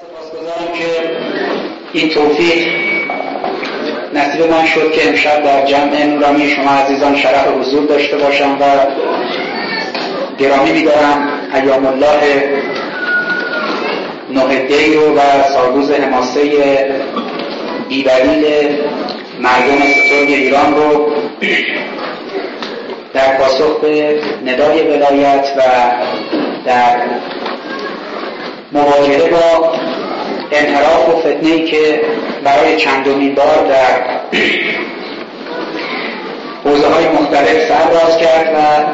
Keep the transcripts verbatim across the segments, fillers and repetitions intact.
سپاسگزارم که این توفیق نصیب من شد که امشب در جمع نورانی شما عزیزان شرف حضور داشته باشم و گرامی می‌دارم ایام الله نه دی رو و سالروز حماسه بی‌دلیل مردم سترگ ایران رو در پاسخ به ندای ولایت و در مواجهه با انحراف و فتنه‌ای که برای چندمین بار در حوزه‌های مختلف سر باز کرد و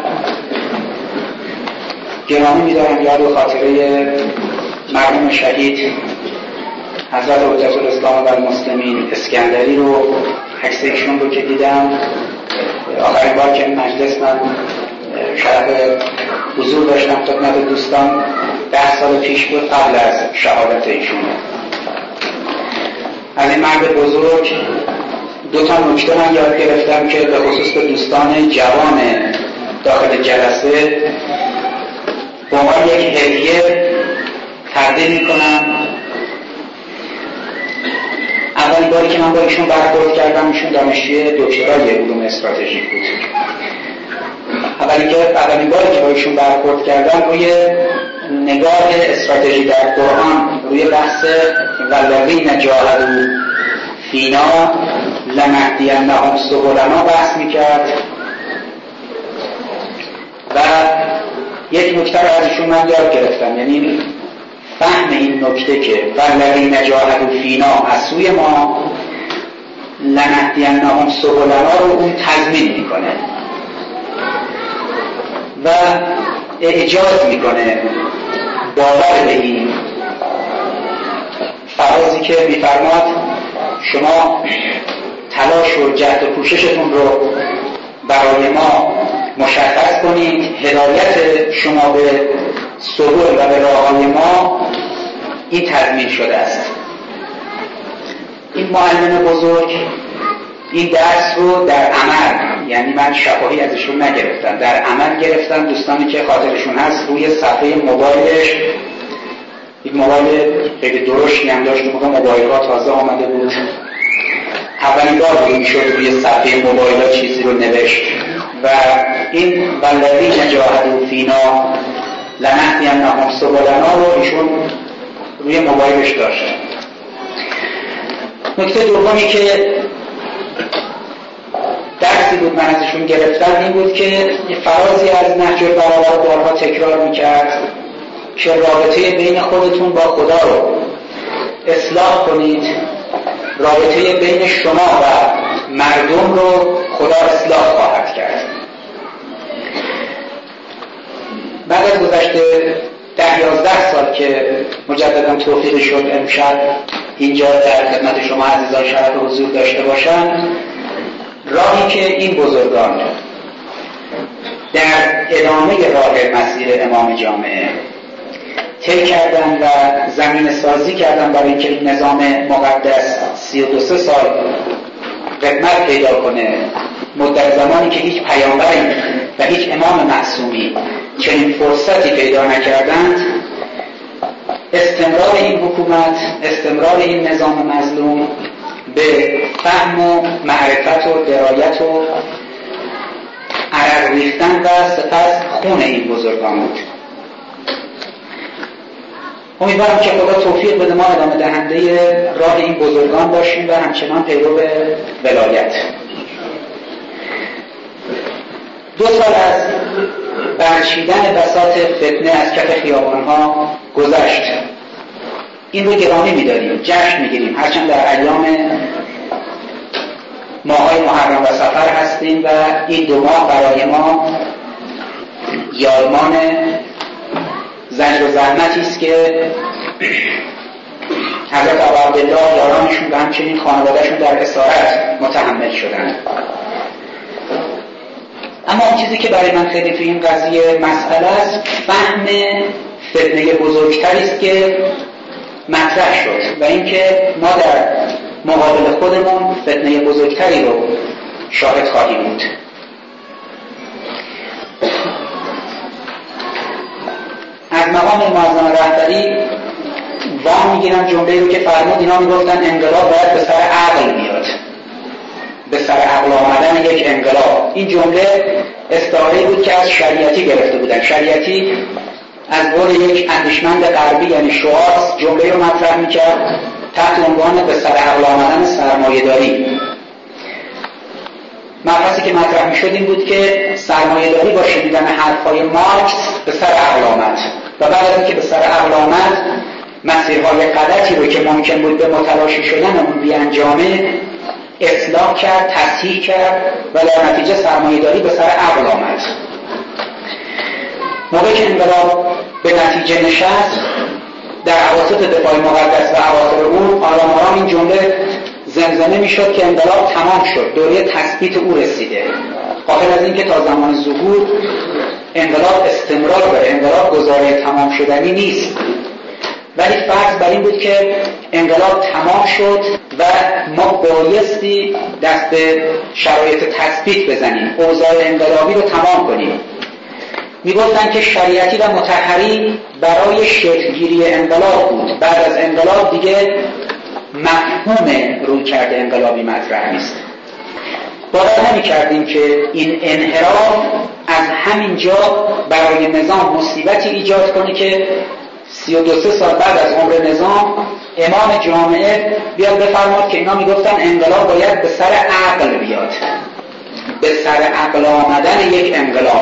گرامی می‌دارم یاد و خاطره مرحوم شهید حضرت حجت الاسلام و المسلمین اسکندری رو، عکس ایشون رو که دیدم. آخرین بار که این مجلس من شرف حضور داشتم خدمت دوستان ده سال پیش بود، قبل از شهادت ایشون. از این مرد بزرگ دو تا نکته من یاد گرفتم که به خصوص به دوستان جوان داخل جلسه با ما یک هدیه تقدیم میکنم. اولین باری که من با ایشون برخورد کردم، ایشون دانشجوی دکترای علوم استراتژیک بود. اولین اولین باری که با ایشون برخورد کردم روی نگاه استراتژی در قرآن، روی بحث والذین جاهدوا فینا لنهدینهم سبلنا بحث میکرد و یک نکته رو از ایشون من یاد گرفتم، یعنی فهم این نکته که والذین جاهدوا فینا از سوی ما لنهدینهم سبلنا رو اون تضمین میکنه و اعجاز میکنه باور به این فرازی که میفرماد شما تلاش و جهد و کوششتون رو برای ما مشخص کنید، هدایت شما به سبل و به راههای ما این تضمین شده است. این معلم بزرگ این درس رو در عمل، یعنی من شفاهی ازشون نگرفتم، در عمل گرفتم. دوستانی که خاطرشون هست روی صفحه موبایلش، یک موبایل خیلی درشتی هم داشت، موقع موبایل ها تازه آمده بود، اولین بار بود میشد روی صفحه موبایل ها چیزی رو نوشت و این والذین جاهدوا فینا لنهدینهم سبلنا رو ایشون روی موبایلش داشت. نکته دومی که درسی بود من ازشون گرفتم این بود که یه فرازی از نهج البلاغه بارها تکرار میکرد که رابطه بین خودتون با خدا رو اصلاح کنید، رابطه بین شما و مردم رو خدا اصلاح خواهد کرد. بعد از گذشته ده یازده سال که مجددا توفیق شد امشب اینجا در خدمت شما عزیزان شرف حضور داشته باشم، راهی که این بزرگان در ادامه راه مسیر امام جامعه طی کردن و زمین سازی کردن برای اینکه این نظام مقدس سی و دو سه سال قدمت پیدا کنه، مدت زمانی که هیچ پیامبری و هیچ امام معصومی چنین فرصتی پیدا نکردند، استمرار این حکومت، استمرار این نظام مظلوم به فهم و معرفت و درایت و عرق ریختن و سپس خون این بزرگان بود. امیدوارم که خدا توفیق بده ما ادامه دهنده راه این بزرگان باشیم و همچنان پیرو ولایت. دو سال از برچیدن بساط فتنه از کف خیابانها گذشت. این رو گرامی می‌داریم، جشن می‌گیریم، هرچند در ایام ماهای محرم و صفر هستیم و این دو ماه برای ما یادمان زجر و زحمتی است که حضرت ابوعبدالله یارانشون و همچنین خانوادهشون در اسارت متحمل شدند. اما اون چیزی که برای من خیلی تو این قضیه مسئله است، فهم فتنه بزرگتری است که مطرح شد و اینکه ما در مقابل خودمون فتنه بزرگتری رو شاهد خواهیم بود. از مقام معظم رهبری وام میگیرن جمله رو که فرمود. اینا میگفتن انقلاب باید به سر عقل بیاد، به سر عقل آمدن یک انقلاب. این جمله استعاره بود که از شریعتی گرفته بودن. شریعتی از قول یک اندیشمند غربی یعنی شوارتز جمله رو مطرح میکرد تحت عنوان به سر عقل آمدن سرمایه‌داری. مبحثی که مطرح میشد این بود که سرمایه‌داری با شنیدن حرفهای مارکس به سر عقل آمد و بعد از اینکه به سر عقل آمد مسیرهای غلطی رو که ممکن بود به متلاشی شدن اون بیانجامه اصلاح کرد، تصحیح کرد و در نتیجه سرمایه‌داری به سر عقل آمد. موقعی که انقلاب به نتیجه نشست در اواسط دفاع مقدس و اواخر اون آرام آرام این جمله زمزمه میشد که انقلاب تمام شد، دوره تثبیت او رسیده. قابل از این که تا زمان ظهور انقلاب استمرار داره، انقلاب گزاره تمام شدنی نیست. ولی فرض بر این بود که انقلاب تمام شد و ما بایستی دست به شرایط تثبیت بزنیم، اوضاع انقلابی رو تمام کنیم. میگفتن که شریعتی و مطهری برای شکلگیری انقلاب بود. بعد از انقلاب دیگه مفهوم رویکرد انقلابی مطرح نیست. باور نمی کردیم که این انحراف از همین جا برای نظام مصیبتی ایجاد کنه که سی و دو سه سال بعد از عمر نظام امام جامعه بیاد بفرماد که اینا میگفتن انقلاب باید به سر عقل بیاد، به سر عقل آمدن یک انقلاب.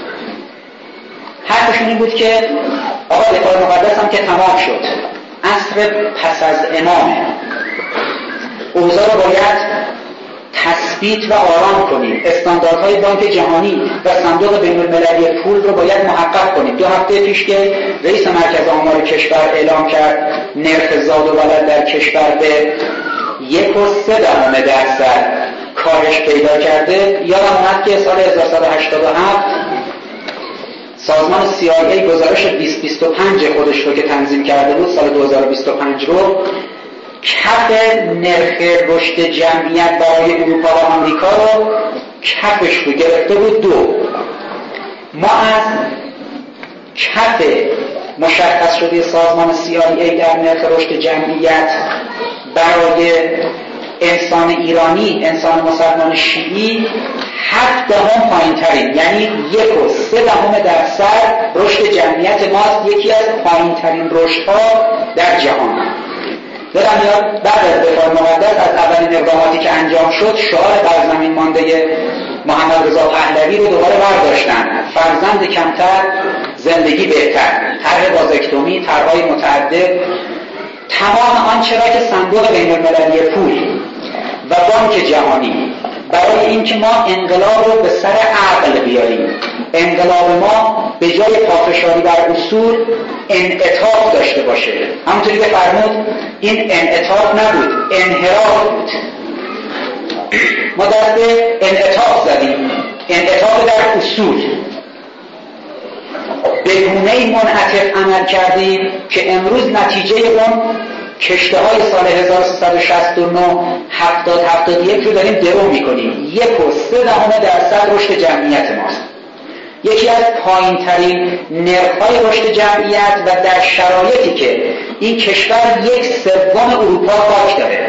حرفشون این بود که آقا دفاع مقدس هم که تمام شد، عصر پس از امامه، اوضاع رو باید تثبیت و آرام کنیم، استانداردهای بانک جهانی و صندوق بین‌المللی پول رو باید محقق کنیم. دو هفته پیش که رئیس مرکز آمار کشور اعلام کرد نرخ زاد و ولد در کشور به یک و سه دهم درصد کاهش پیدا کرده، یادم اومد که سال هزار و سیصد و هشتاد و هفت سازمان سی آی ای گزارش بیست بیست و پنج خودش رو که تنظیم کرده بود سال دو هزار و بیست و پنج رو کف نرخ رشد جمعیت برای اروپا و آمریکا رو کفش رو گرفته بود دو. ما از کف مشخص شده سازمان سی آی ای در نرخ رشد جمعیت برای انسان ایرانی، انسان مسلمان شیعی هفت دهم پایین ترین، یعنی یک و سه دهم درصد رشد جمعیت ماست، یکی از پایین ترین رشدها در جهان. دارم یاد بعد از دفاع مقدس از اولین اقداماتی که انجام شد شعار بر زمین مانده محمد رضا پهلوی رو دوباره برداشتن، فرزند کمتر زندگی بهتر، طرح بازکتومی، طرح‌های متعدد، تمام آنچه را که صندوق بین‌المللی پول و بانک جهانی برای اینکه ما انقلاب رو به سر عقل بیاریم، انقلاب ما به جای پافشاری بر اصول انعطاف داشته باشه. همونطوری که فرمود این انعطاف نبود، انحراف بود. ما دست به انعطاف زدیم، انعطاف در اصول. به گونه‌ای منعطف عمل کردیم که امروز نتیجه اون کشته های سال هزار و سیصد و شصت و نه هفتاد هفتاد و یک رو داریم درو میکنیم. یک و سه دهم درصد رشد جمعیت ماست، یکی از پایین ترین نرخ‌های رشد جمعیت و در شرایطی که این کشور یک سوم اروپا خاک داره.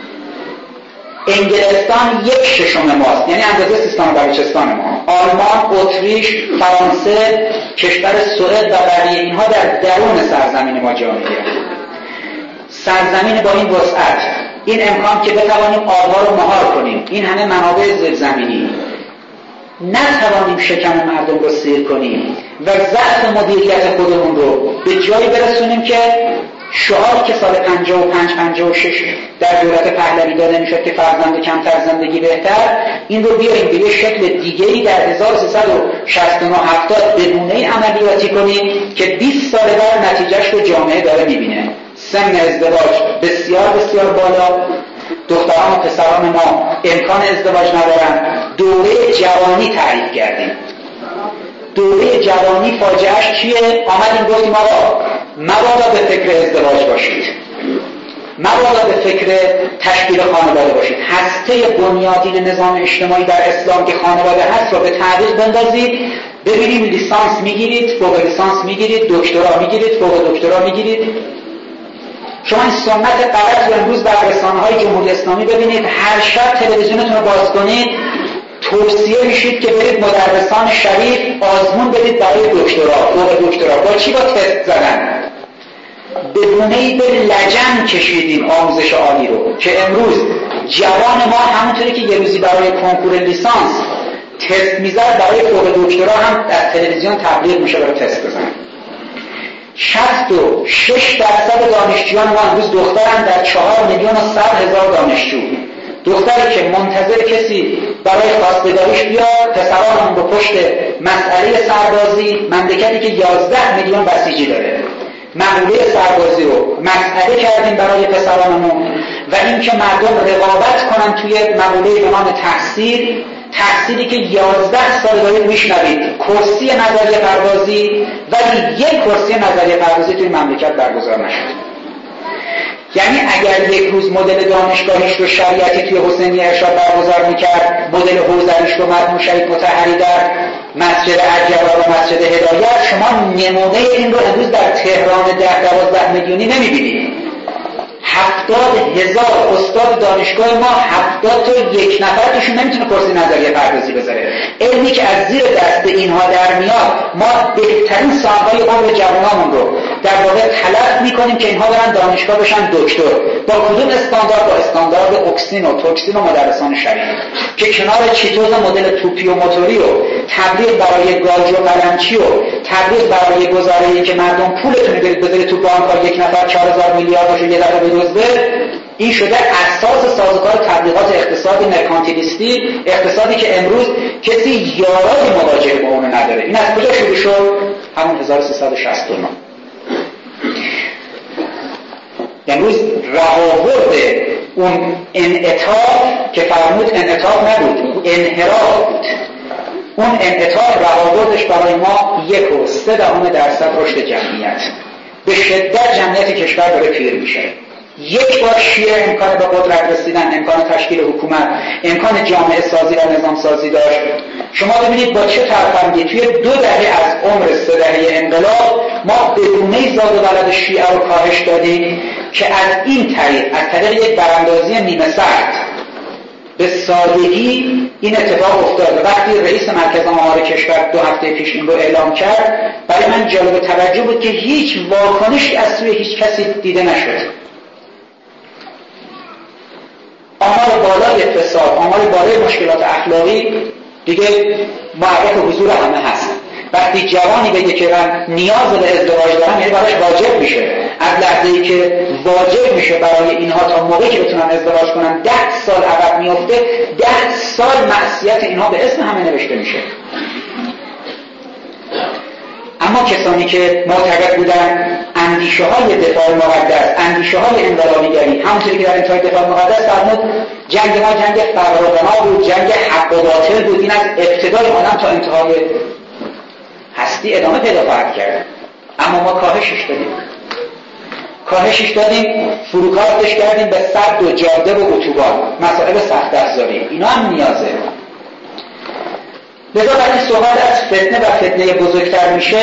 انگلستان یک ششم ماست، یعنی اندازه سیستان و بلوچستان ما. آلمان، اتریش، فرانسه، کشور سوئد و بقیه اینها در درون سرزمین ما جا میگیرند. سرزمین با این وسعت، این امکان که بتوانیم آبها رو مهار کنیم، این همه منابع زیرزمینی، نتوانیم شکم مردم رو سیر کنیم و ضعف مدیریت خودمون رو به جایی برسونیم که شعار که سال پنجاه و پنج پنجاه و شش در دولت پهلوی داده میشد که فرزند کمتر زندگی بهتر، این رو بیاریم به یه شکل دیگه‌ای در هزار و سیصد و شصت و نه هفتاد به گونه‌ای عملیاتی کنیم که بیست سال بعد نتیجهش رو جامعه داره میبینه. سن ازدواج بسیار بسیار بالا، دختران و پسران ما امکان ازدواج ندارن. دوره جوانی تعریف کردیم. دوره جوانی فاجعهش چیه؟ آمدیم گفتیم آقا مبادا به فکر ازدواج باشید، مبادا به فکر تشکیل خانواده باشید. هسته بنیادین نظام اجتماعی در اسلام که خانواده هست را به تعویق بندازید. ببینیم لیسانس میگیرید، فوق لیسانس میگیرید، دکترا میگیرید، فوق دکترا میگیرید. شما این سنت غلط رو امروز در رسانه‌های جمهوری اسلامی ببینید، هر شب تلویزیونتون رو باز کنید توصیه میشید که برید مدرسان شریف آزمون بدید برای دکترا، فوق دکترا. با چی؟ با تست زدن. بدونه‌ای به لجن کشیدیم آموزش عالی رو که امروز جوان ما همونطوری که یه روزی برای کنکور لیسانس تست میزد برای فوق دکترا هم در تلویزیون تبلیغ میشه برای تست بزنن. شصت و شش درصد دانشجویان ما امروز دخترن در چهار میلیون و صد هزار دانشجو. دختری که منتظر کسی برای خواستگاریش بیاد، پسرانمون به پشت مسئله سربازی، مملکتی که یازده میلیون بسیجی داره، مقوله سربازی رو مسئله کردیم برای پسرانمون و اینکه مردم رقابت کنن توی مقوله به نام تحصیل، تحصیلی که یازده سال دارید میشنوید کرسی نظریه پردازی، ولی یک کرسی نظریه پردازی توی مملکت برگزار نشد. یعنی اگر یک روز مدل دانشگاهیش رو شریعتی توی حسینی ارشاد برگزار میکرد، مدل حوزویش رو مرحوم شهید مطهری در مسجد الجواد و مسجد هدایت، شما نمونه این رو امروز در تهران ده دوازده میلیونی نمیبینید. هفتاد هزار استاد دانشگاه ما، هفتاد تا یک نفر توشون نمیتونه کرسی نظریه پردازی بذاره. علمی که از زیر دست اینها در میاد، ما بهترین سالهای عمر جوانامون رو در واقع تلف میکنیم که اینها برن دانشگاه بشن دکتر. با کدوم استاندارد؟ با استاندارد اکسین و توکسین و مدرسان شریف که کنار چیتوز مدل توپی و موتوری و تبلیغ برای گاج و قلمچی و تبلیغ برای گزاره‌ای که مردم پولتون رو برید بذارید تو بانک، یک نفر چهار هزار میلیاردش یه دفعه بدزده، این شده اساس سازوکار تبلیغات اقتصادی مرکانتیلیستی، اقتصادی که امروز کسی یارای مواجهه با اون نداره. این از کجا شروع شد؟ همون هزار و سیصد و شصت و نه. امروز رهاورد اون انعطاف که فرمود انعطاف نبود، انحراف بود. اون انعطاف رهاوردش برای ما یک و سه دهم درصد رشد جمعیت. به شدت جمعیت کشور داره پیر میشه. یک بار شیعه امکان به قدرت رسیدن، امکان تشکیل حکومت، امکان جامعه سازی و نظام سازی داشت. شما ببینید با چه ترفندی توی دو دهه از عمر سه دهه انقلاب ما بدونه زاد و ولد شیعه رو کاهش دادیم که از این طریق، از طریق یک براندازی نیمه سرد به سادگی این اتفاق افتاد. وقتی رئیس مرکز آمار کشور دو هفته پیش این رو اعلام کرد، برای من جالب توجه بود که هیچ واکنشی از سوی هیچ کسی دیده نشد. آمار بالای فساد، آمار بالای مشکلات اخلاقی دیگه معرف حضور همه هست. وقتی جوانی بگه که من نیاز به ازدواج دارم، یعنی براش واجب میشه. از لحظه‌ای که واجب میشه برای اینها تا موقعی که بتونن ازدواج کنن ده سال عقب میفته، ده سال معصیت اینها به اسم همه نوشته میشه. اما کسانی که معتقد بودن اندیشه های دفاع مقدس، اندیشه های انقلابیگری، همونطوری که در انتهای دفاع مقدس فرمود جنگ ما جنگ فقر بود، جنگ حق و باطل بود، این از ابتدای آدم تا انتهای هستی ادامه پیدا خواهد کرد. اما ما کاهشش دادیم کاهشش دادیم فروکاستش کردیم به سد و جاده و اتوبان، مسائل سخت افزاری. اینا هم نیازه. لذا وقتی صحبت از فتنه و فتنه بزرگتر میشه،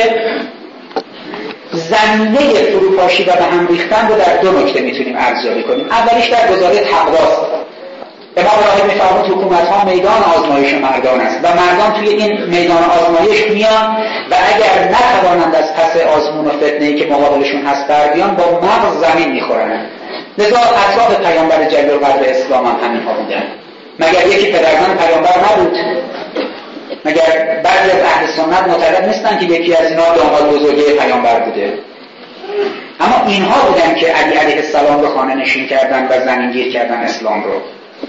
زمینه فروپاشی و به هم ریختن رو در دو نکته میتونیم ارزیابی کنیم. اولیش در گزاره تقواست. امام راهب میفرمود حکومت‌ها میدان آزمایش مردان است و مردان توی این میدان آزمایش میان و اگر نتوانند از پس آزمون و فتنه‌ای که مقابلشون هست بر بیان، با مغز زمین میخورن. لذا اطراف پیامبر جلیل القدر اسلام هم همین ها بودن. مگر یکی پدرزن پیامبر نبود؟ مگر بعضی از اهل سنت معتقد نیستن که یکی از اینا داماد بزرگی پیامبر بوده؟ اما اینها بودن که علی علیه السلام رو خانه نشین کردن و زمینگیر کردن اسلام رو.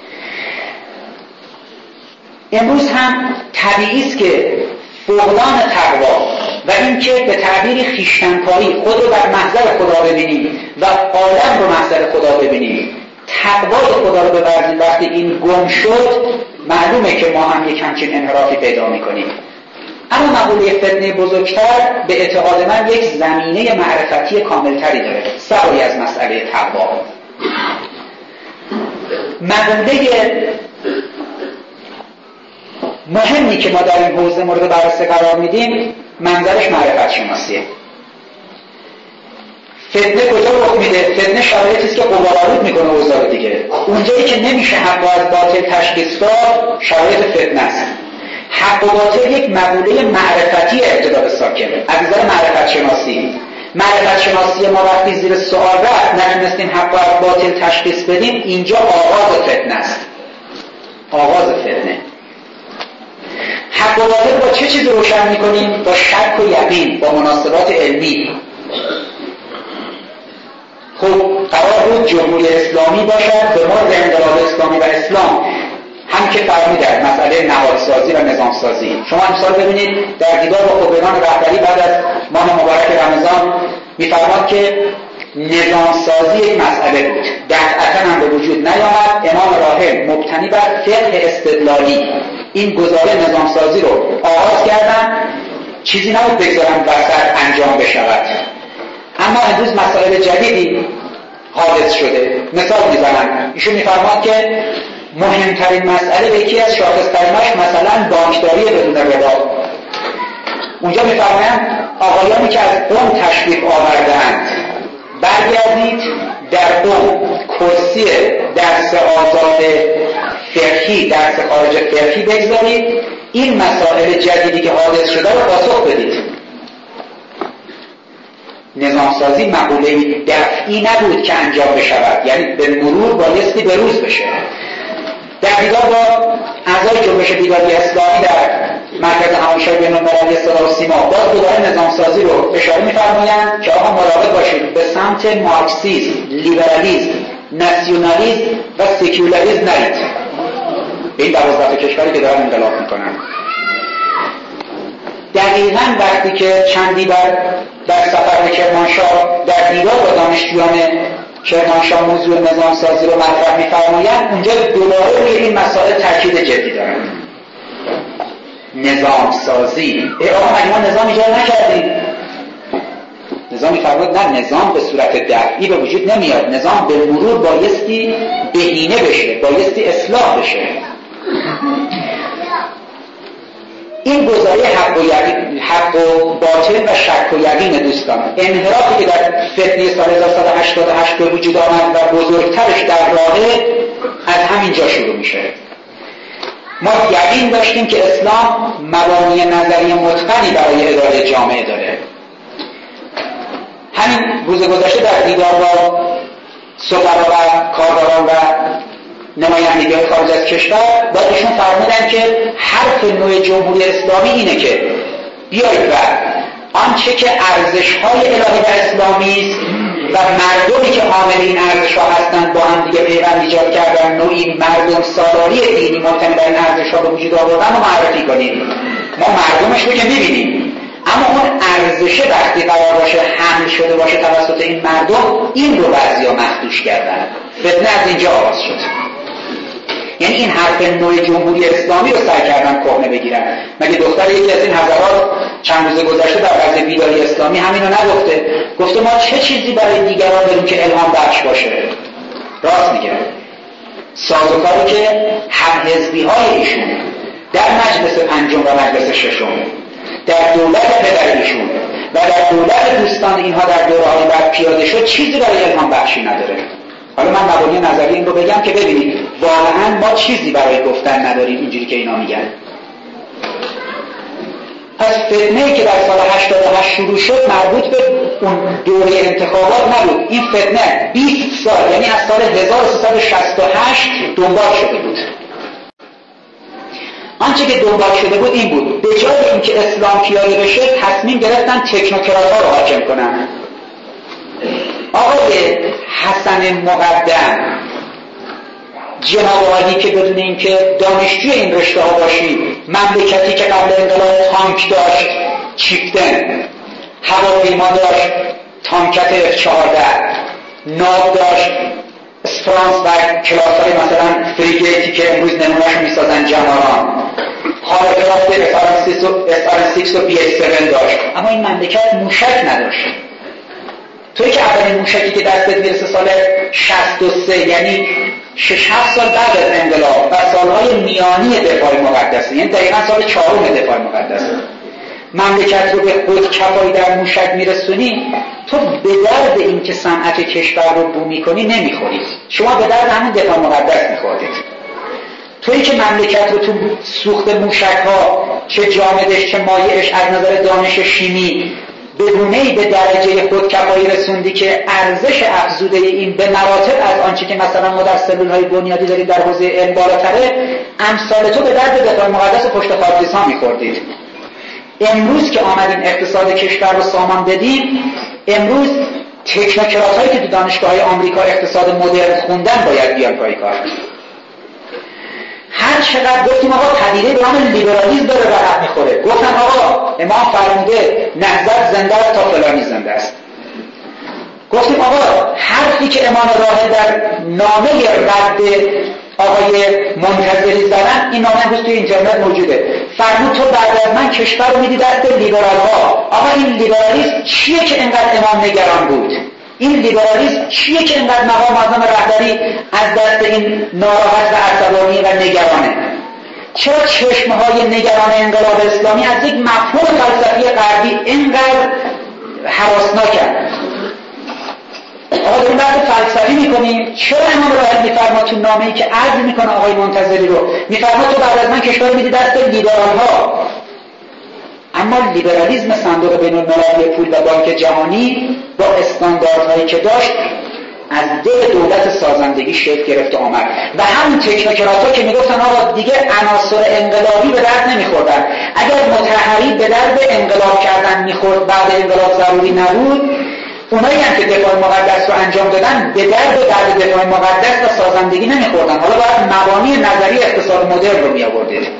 امروز هم طبیعی است که فقدان تقوا و اینکه به تعبیر خویشتن‌پایی خود رو در محضر خدا ببینیم و عالم رو محضر خدا ببینیم، تقوای خدا رو ببرزیم، وقتی این گم شد معلومه که ما هم یک همچین انحرافی پیدا میکنیم. اما مقوله فتنه بزرگتر به اعتقاد من یک زمینه معرفتی کاملتری داره، سواری از مسئله تقوا. مقوله مهمی که ما در این حوزه مورد بررسی قرار میدیم منظرش معرفت شناسیه. فتنه کجا رخ میده؟ فتنه شرایطی است که قوارالود میکنه اوضاع دیگه. اونجایی که نمیشه حق و از باطل تشخیص داد شرایط فتنه است. حق و باطل یک مقوله معرفتی ابتدا به ساکنه از نظر معرفت شناسی. معرفت شناسی ما وقتی زیر سوال رفت نتونستیم حق و از باطل تشخیص بدیم، اینجا آغاز فتنه است. آغاز فتنه. حق و باطل با چه چیزی روشن میکنیم؟ با شک و یقین، با مناسبات علمی. خب قرار بود جمهوری اسلامی باشد به مورد انقلاب اسلامی و اسلام، هم که فرمودن مسئله نهادسازی و نظامسازی. شما امسال ببینید در دیدار با خبرگان رهبری بعد از ماه مبارک رمضان میفرماد که نظامسازی یک مسئله بود، دفعتا هم به وجود نیامد. امام راحل مبتنی بر فقه استدلالی این گزاره نظامسازی رو آغاز کردن، چیزی نبود بگذارن وسط انجام بشود. اما امروز مسائل جدیدی حادث شده. مثال میزنم، ایشون میفرماد که مهمترین مسئله به یکی از شاخص‌تریناش مثلا بانکداری بدون ربا. اونجا میفرمایند آقایانی که از قم تشریف آورده‌اند برگردید در قم کرسی درس آزاد فقهی، درس خارج فقهی بگذارید، این مسائل جدیدی که حادث شده رو پاسخ بدید. نظامسازی مقوله دفعی نبود که انجام بشود، یعنی به مرور بایستی به روز بشه. در دیدار با اعضای جنبش بیداری اسلامی در مرکز همایش‌های بین‌المللی صدا و سیما باز دوباره نظامسازی رو اشاره می‌فرمایند که آقا مراقب باشید به سمت مارکسیسم، لیبرالیسم، ناسیونالیسم و سکولاریسم نرید. به این دوازده کشوری که دارن انقلاب میکنن. دقیقاً وقتی که چندی بر در سفر به کرمانشاه در دیدار با دانشجویان کرمانشاه موضوع نظامسازی رو مطرح می‌فرمایند، اونجا دوباره روی این مسائل تاکید جدی دارن. نظامسازی، ای آقا مگه ما نظام ایجاد نکردیم؟ نظام می‌فرماید نه، نظام به صورت دفعی به وجود نمیاد، نظام به مرور بایستی بهینه بشه، بایستی اصلاح بشه. این گزاره حق و یقین، حق و باطل و شک و یقین دوستان، انحرافی که در فتنه سال هزار و سیصد و هشتاد و هشت به وجود آمد و بزرگترش در راهه از همینجا شروع میشه. ما یقین داشتیم که اسلام مبانی نظری متقنی برای اداره جامعه داره. همین روز گذشته در دیدار با سفرا و کاربران و نمایندگان خارج از کشور با ایشون فرمودن که حرف نوع جمهوری اسلامی اینه که بیایید و آنچه که ارزش‌های الهی و اسلامی است و مردمی که حامل این ارزش‌ها هستند با هم دیگه پیوند ایجاد کردن، نوعی مردم سالاری دینی مبتنی بر این ارزش‌ها به وجود آوردن و معرفی کنیم. ما مردمش رو که می‌بینیم، اما اون ارزشه وقتی قرار باشه حمل شده باشه توسط این مردم، این رو بعضیا مخدوش کردن. فتنه از اینجا آغاز شد. یعنی این حرف نوع جمهوری اسلامی رو سعی کردن کهنه بگیرن. مگه دختر یکی از این حضرات چند روز گذشته در قضیه بیداری اسلامی همینو نگفته؟ گفته ما چه چیزی برای دیگران داریم که الهام بخش باشه؟ راست میگه. سازوکاری که هم حزبی های ایشون در مجلس پنجم و مجلس ششم، در دولت پدر ایشون و در دولت دوستان اینها در دوره‌های بعد پیاده شد، چیزی برای الهام بخشی نداره. حالا من مبانی نظری این رو بگم که ببینید واقعا ما چیزی برای گفتن نداریم اینجوری که اینا میگن. پس فتنه‌ای که در سال هشتاد و هشت شروع شد مربوط به اون دوره انتخابات نبود. این فتنه بیست سال، یعنی از سال هزار و سیصد و شصت و هشت دنبال شده بود. آنچه که دنبال شده بود این بود، به جای اینکه اسلام پیاده بشه تصمیم گرفتن تکنوکرات‌ها رو حاکم کنن. آقای حسن مقدم جناب عالی که بدون اینکه دانشجوی این رشته ها باشی، مملکتی که قبل انقلاب تانک داشت، چیفتن، هواپیما داشت، تانکت اف چهارده، ناو داشت، اسپرانس و کلاس های مثلا فریگیتی که امروز نمونهشو میسازن جماران، هاورکرافت اس آر شش و بی ایچ هفت داشت، اما این مملکت موشک نداشت. توی که اولین موشکی که دستت میرسه سال شصت و سه، یعنی شش هفت سال بعد از انقلاب و سالهای میانی دفاع مقدسه، یعنی دقیقا سال چهارم دفاع مقدسه. مملکت رو به خودکفایی در موشک میرسونی، تو به درد این که صنعت کشور رو بو میکنی نمیخوری، شما به درد همون دفاع مقدس میخورید. تویی که مملکت رو تو سوخت موشک ها چه جامدش چه مایعش از نظر دانش شیمی بدونه‌ای به درجه خودکفایی رسوندی که ارزش افزوده این به مراتب از آنچه که مثلا ما در سلول‌های بنیادی داریم در حوزه علم بالاتره، امثال تو به درد دفاع مقدس و پشت خاکریز ها میخوردید. امروز که آمدیم اقتصاد کشور رو سامان بدیم، امروز تکنوکرات هایی که تو دانشگاه‌های آمریکا اقتصاد مدرن خوندن باید بیان پای کار. هر چقدر گفتیم آقا پدیده به نام لیبرالیسم داره رقم میخوره، گفتن آقا امام فرموده نهضت زنده است تا فلانی زنده است. گفتیم آقا حرفی که امام راحل در نامه رد آقای منتظری زدن، این نامه امروز توی اینترنت موجوده، فرمود تو بعد از من کشور رو میدی دست لیبرال ها. آقا این لیبرالیسم چیه که اینقدر امام نگران بود؟ این لیبرالیسم چیه که اینقدر مقام معظم رهبری از دست این ناراحت و عصبانی و نگرانه؟ چرا چشمهای نگران انقلاب اسلامی از یک مفهوم فلسفی غربی اینقدر هراسناکه؟ آقا داریم بحث فلسفی میکنیم. چرا امام راحل میفرما تو نامه‌ای که عرض میکنه آقای منتظری رو، میفرما تو بعد از من کشور میدی دست لیبرال ها؟ اما لیبرالیسم صندوق بین المللی پول و بانک جهانی با استانداردهایی که داشت از دل دولت سازندگی شکل گرفت و آمد و همون تکنوکرات‌ها که میگفتن آقا دیگه عناصر انقلابی به درد نمیخوردن، اگر مطهری به درد انقلاب کردن میخورد بعد انقلاب ضروری نبود، اونایی هم که دفاع مقدس رو انجام دادن به درد درد دفاع مقدس و سازندگی نمیخوردن. حالا باید مبانی نظری اقتصاد مدرن رو میآوردید.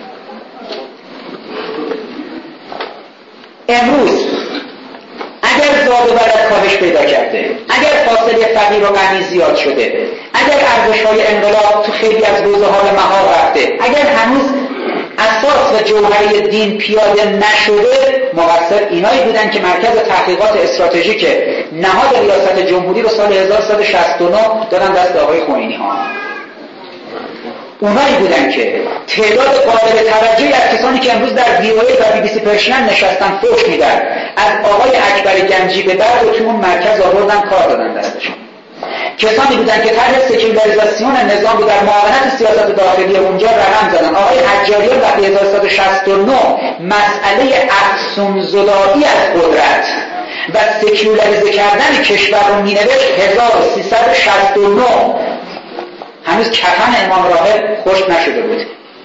امروز اگر زاد و ولد کاهش پیدا کرده، اگر فاصله فقیر و غنی زیاد شده، اگر ارزش‌های انقلاب تو خیلی از حوزه ها به محال رفته، اگر هنوز اساس و جوهره دین پیاده نشده، مقصر اینایی بودن که مرکز تحقیقات استراتژیک نهاد ریاست جمهوری رو سال هزار و سیصد و شصت و نه دادن دست آقای خمینی ها. اونایی بودن که تعداد قابل توجهی از کسانی که امروز در وی او ای و بی بی سی پرشین نشستن فوش میدن، از آقای اکبر گنجی به بعد رو تو اون مرکز آوردن کار دادن دستشون. کسانی بودن که طرح سکولاریزاسیون نظام رو در معاونت سیاست داخلی اونجا رقم زدن. آقای حجاریان وقتی هزار و سیصد و شصت و نه مسئله افسون‌زدایی از قدرت و سکولاریزه کردن کشور رو مینوشت هزار و سیصد و شصت و نه، هنوز کفن امام راحل خشک نشده بود.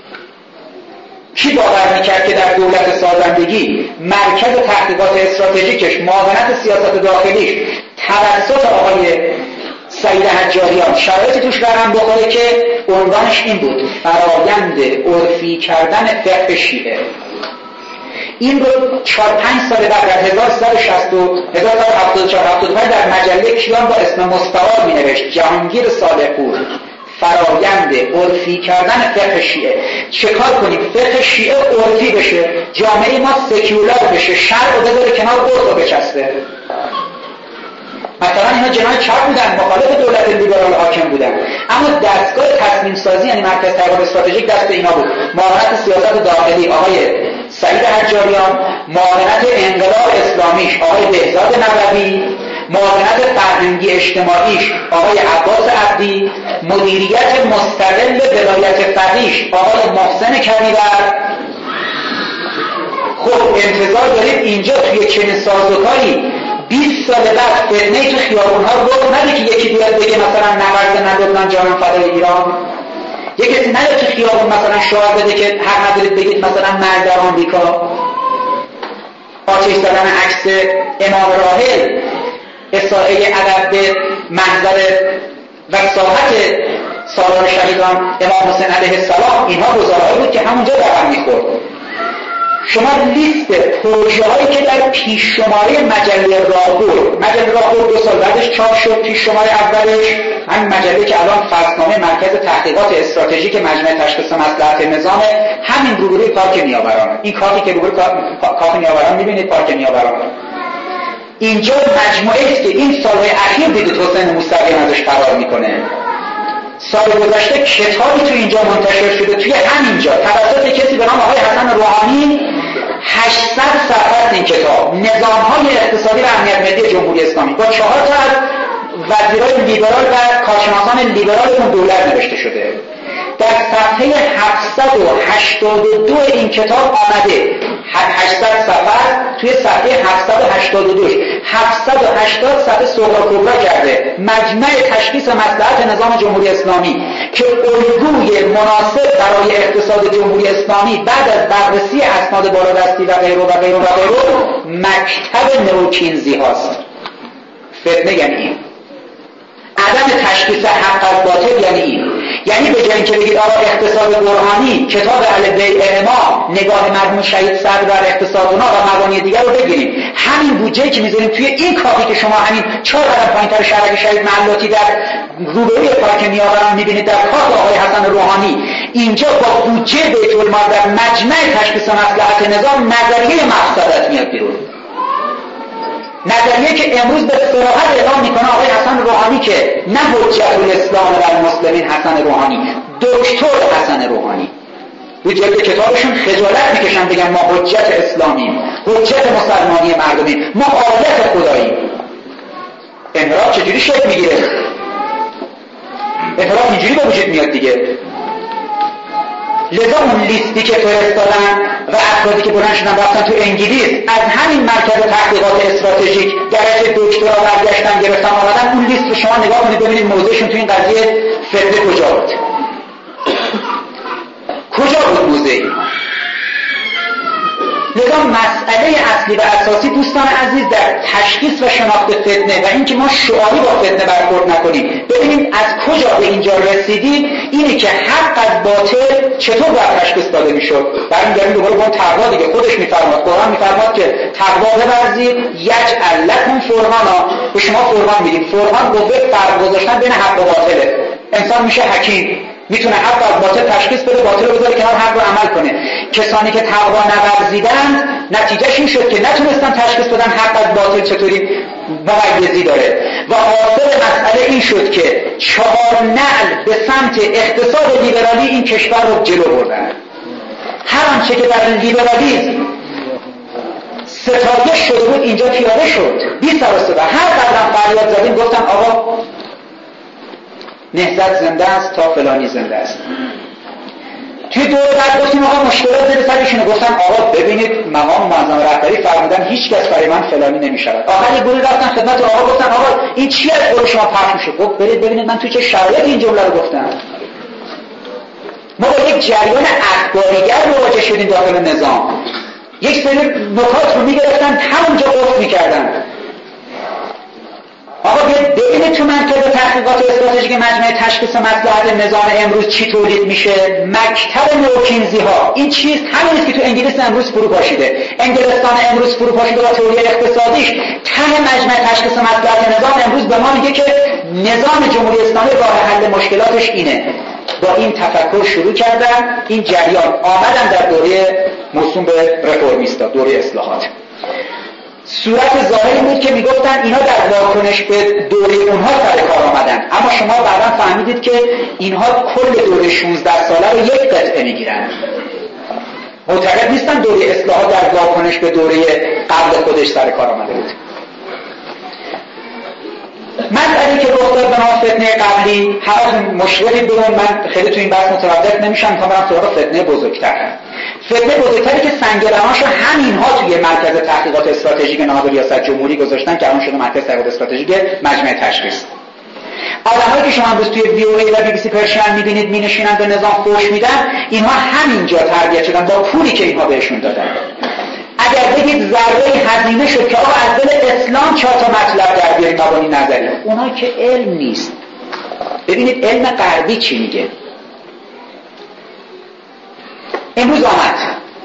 کی باور میکرد که در دولت سازندگی مرکز تحقیقات استراتژیکش، معاونت سیاست داخلیش توسط آقای سید حجاریان شرایطی توش رقم بخوره که عنوانش این بود: فرایند عرفی کردن فقه شیعه. این رو چهار پنج سال بعد در هزار و سیصد و شصت و هفتاد و چهار هفتاد و پنج در مجله کیان با اسم مستعار می نوشت جهانگیر صالح‌پور: فرایند عرفی کردن فقه شیعه. چه کار کنیم فقه شیعه عرفی بشه، جامعه ما سکولار بشه، شرع رو بذاره کنار، عرف رو بچسبه. مثلا اینا جناح چپ بودن، مخالف دولت لیبرال حاکم بودن، اما دستگاه تصمیم سازی یعنی مرکز تحقیقات استراتژیک دست اینا بود. معاونت سیاست داخلی آقای سید حجاریان، معاونت انقلاب اسلامیش آقای بهزاد نووی، معاونت فرهنگی اجتماعیش آقای عباس عبدی، مدیریت مستقل ولایت فقیه‌اش آقای محسن کمیور. خب انتظار دارید اینجا توی چنین سازوکاری بیست سال بعد فتنه تو خیابون‌ها رو نده که یکی بیاد بگه مثلا نورد ندادن جانم فدای ایران؟ یک کسی نده تو خیابون مثلا شعار بده که حق ندارید بگید مثلا مرگ در آمریکا؟ آتش زدن عکس امام راحل، اساءه ادب به منظر و ساحت سالار شهیدان امام حسین علیه السلام، اینها گزاره‌ای بود که همونجا رقم می‌خورد. شما لیست پروژه هایی که در پیش شماره مجله راهبر، مجله راهبر دو سال بعدش چاپ شد، پیش شماره اولش همین مجله که الان فصلنامه مرکز تحقیقات استراتژیک مجمع تشخیص مصلحت نظام، همین روبروی پارک نیاوران، این کارتی که روبروی کاخ نیاوران میبینید، پارک نیاوران، اینجا مجموعه است که این سالهای اخیر دیدید حسین مستقیم ازش فرار میکنه. سال گذشته کتابی تو اینجا منتشر شده، توی همینجا توسط کسی به نام آقای حسن روحانی، هشتصد صفحه این کتاب نظام‌های اقتصادی و امنیت ملی جمهوری اسلامی با چهار تا از وزیرای لیبرال و کارشناسان لیبرال اون دولت نوشته شده. در صفحه هفتصد و هشتاد و دو این کتاب آمده، هشتصد صفحه توی صفحه هفتصد و هشتاد و دو هفتصد و هشتاد صفحه صغرا کبرا کرده مجمع تشخیص مصلحت نظام جمهوری اسلامی که الگوی مناسب برای اقتصاد جمهوری اسلامی بعد از بررسی اسناد بالادستی و غیره و غیره و غیره مکتب نوکینزی هاست. فتنه یعنی این، عدم تشخیص حق از باطل یعنی این، یعنی به جای اینکه بگید آقا اقتصاد برهانی کتاب البیع اعما نگاه مرحوم شهید صدر بر اقتصاد اونا و مبانی دیگر رو بگیریم، همین بودجه‌ای که میذاریم توی این کافی که شما همین چهار قدم پایین‌تر شهرک شهید معلاتی در روبروی پارک نیاوران میبینید در کاخ آقای حسن روحانی، اینجا با بودجه بیت المال در مجمع تشخیص مصلحت نظام نظریه مقصدت میاد بیرون. نظریه که امروز به صراحت اعلام میکنه آقای حسن روحانی که نه حجت الاسلام و المسلمین حسن روحانی، دکتر حسن روحانی. روی جلد کتابشون خجالت میکشن بگن ما حجت اسلامیم، حجت مسلمانی مردمیم، ما آیت خداییم. انحراف چجوری شکل میگیره؟ انحراف اینجوری به وجود میاد دیگه. لذا اون لیستی که فرستادن و افرادی که بلند شدن رفتن تو انگلیس از همین مرکز تحقیقات استراتژیک درجه دکترا برگشتن گرفتن آمدن، اون لیست رو شما نگاه کنید ببینید موضعشون تو این قضیه فتنه کجا بود. کجا بود موضع اینها؟ لذا مسئله اصلی و اساسی دوستان عزیز در تشخیص و شناخت فتنه و اینکه ما شعاری با فتنه برخورد نکنیم، ببینیم از کجا به اینجا رسیدیم، اینه که حق از باطل چطور باید تشخیص داده میشد. برمیگردیم دوباره به اون تقوا دیگه. خودش میفرماد، قرآن میفرماد که تقوا بورزید یجعل لکم فرقانا، به شما فرقان میدیم. فرقان قوه فرق گذاشتن بین حق و باطله. انسان میشه حکیم، میتونه حق از باطل تشخیص بده، باطل رو بذاره کنار، حق رو عمل کنه. کسانی که تقوا نورزیدند نتیجهش این شد که نتونستن تشخیص بدن حق از باطل چطوری ممیزی داره و حاصل مسئله این شد که چهار نعل به سمت اقتصاد لیبرالی این کشور رو جلو بردن. هر آنچه که در لیبرالیسم ستایش شده بود اینجا پیاده شد. بی سر و صدا هر قدم فریاد زدیم گفتن آقا نهضت زنده است تا فلانی زنده است. توی دوره بعد گفتیم آقا مشکلات زیر سرشونه، گفتن آقا ببینید مقام معظم رهبری فرمودن هیچ کس برای من فلانی نمیشود. آخر یه گروه رفتن خدمت آقا گفتن آقا این چی از قول شما پخش میشه؟ گفت برید ببینید من توی چه شرایطی این جمله رو گفتم. ما با یک جریان اخباریگر مواجه شدیم داخل نظام، یک سری نکات رو میگرفتن همونجا قفل میکردن. آقا ببینید تو مرکز تحقیقات استراتژیک مجمع تشخیص مصلحت نظام امروز چی تولید میشه؟ مکتب نوکینزی ها. این چیز همینیست که تو انگلیس امروز فرو پاشیده. انگلستان امروز فرو پاشیده با تئوری اقتصادیش. ته مجمع تشخیص مصلحت نظام امروز به ما میگه که نظام جمهوری اسلامی راه حل مشکلاتش اینه. با این تفکر شروع کردن این جریان، آمدن در دوره موسوم به رفرمیستا، دوره اصلاحات. صورت ظاهری بود که میگفتن اینا در واکنش به دوره اونها سر کار آمدن، اما شما بعدا فهمیدید که اینها کل دوره شانزده ساله رو یک قطعه میگیرن. معتقد نیستن دوره اصلاحات در واکنش به دوره قبل خودش سر کار آمده بود. مسئله که رخ داد به نام فتنه قبلی، هر مشکلی بدون من خیلی تو این بحث متردد نمیشم تا برم سراغ فتنه بزرگتر. فتنه بزرگتری که سنگ رماشو همینها توی مرکز تحقیقات استراتژیک نهاد ریاست جمهوری گذاشتن که الان شده مرکز تحقیقات استراتژیک مجمع تشخیص. آدمایی که شما امروز توی وی او ای و بی بی سی پرشین میبینید مینشینن به نظام فحش میدن، اینها همینجا تربیت شدن با پولی که اینها بهشون دادن. اگر بگید ذره هزینه شد که آقا از دل اسلام چهار تا مطلب در بیاریم مبانی نظری، اونها که علم نیست. ببینید علم غربی چی میگه. امروز آمد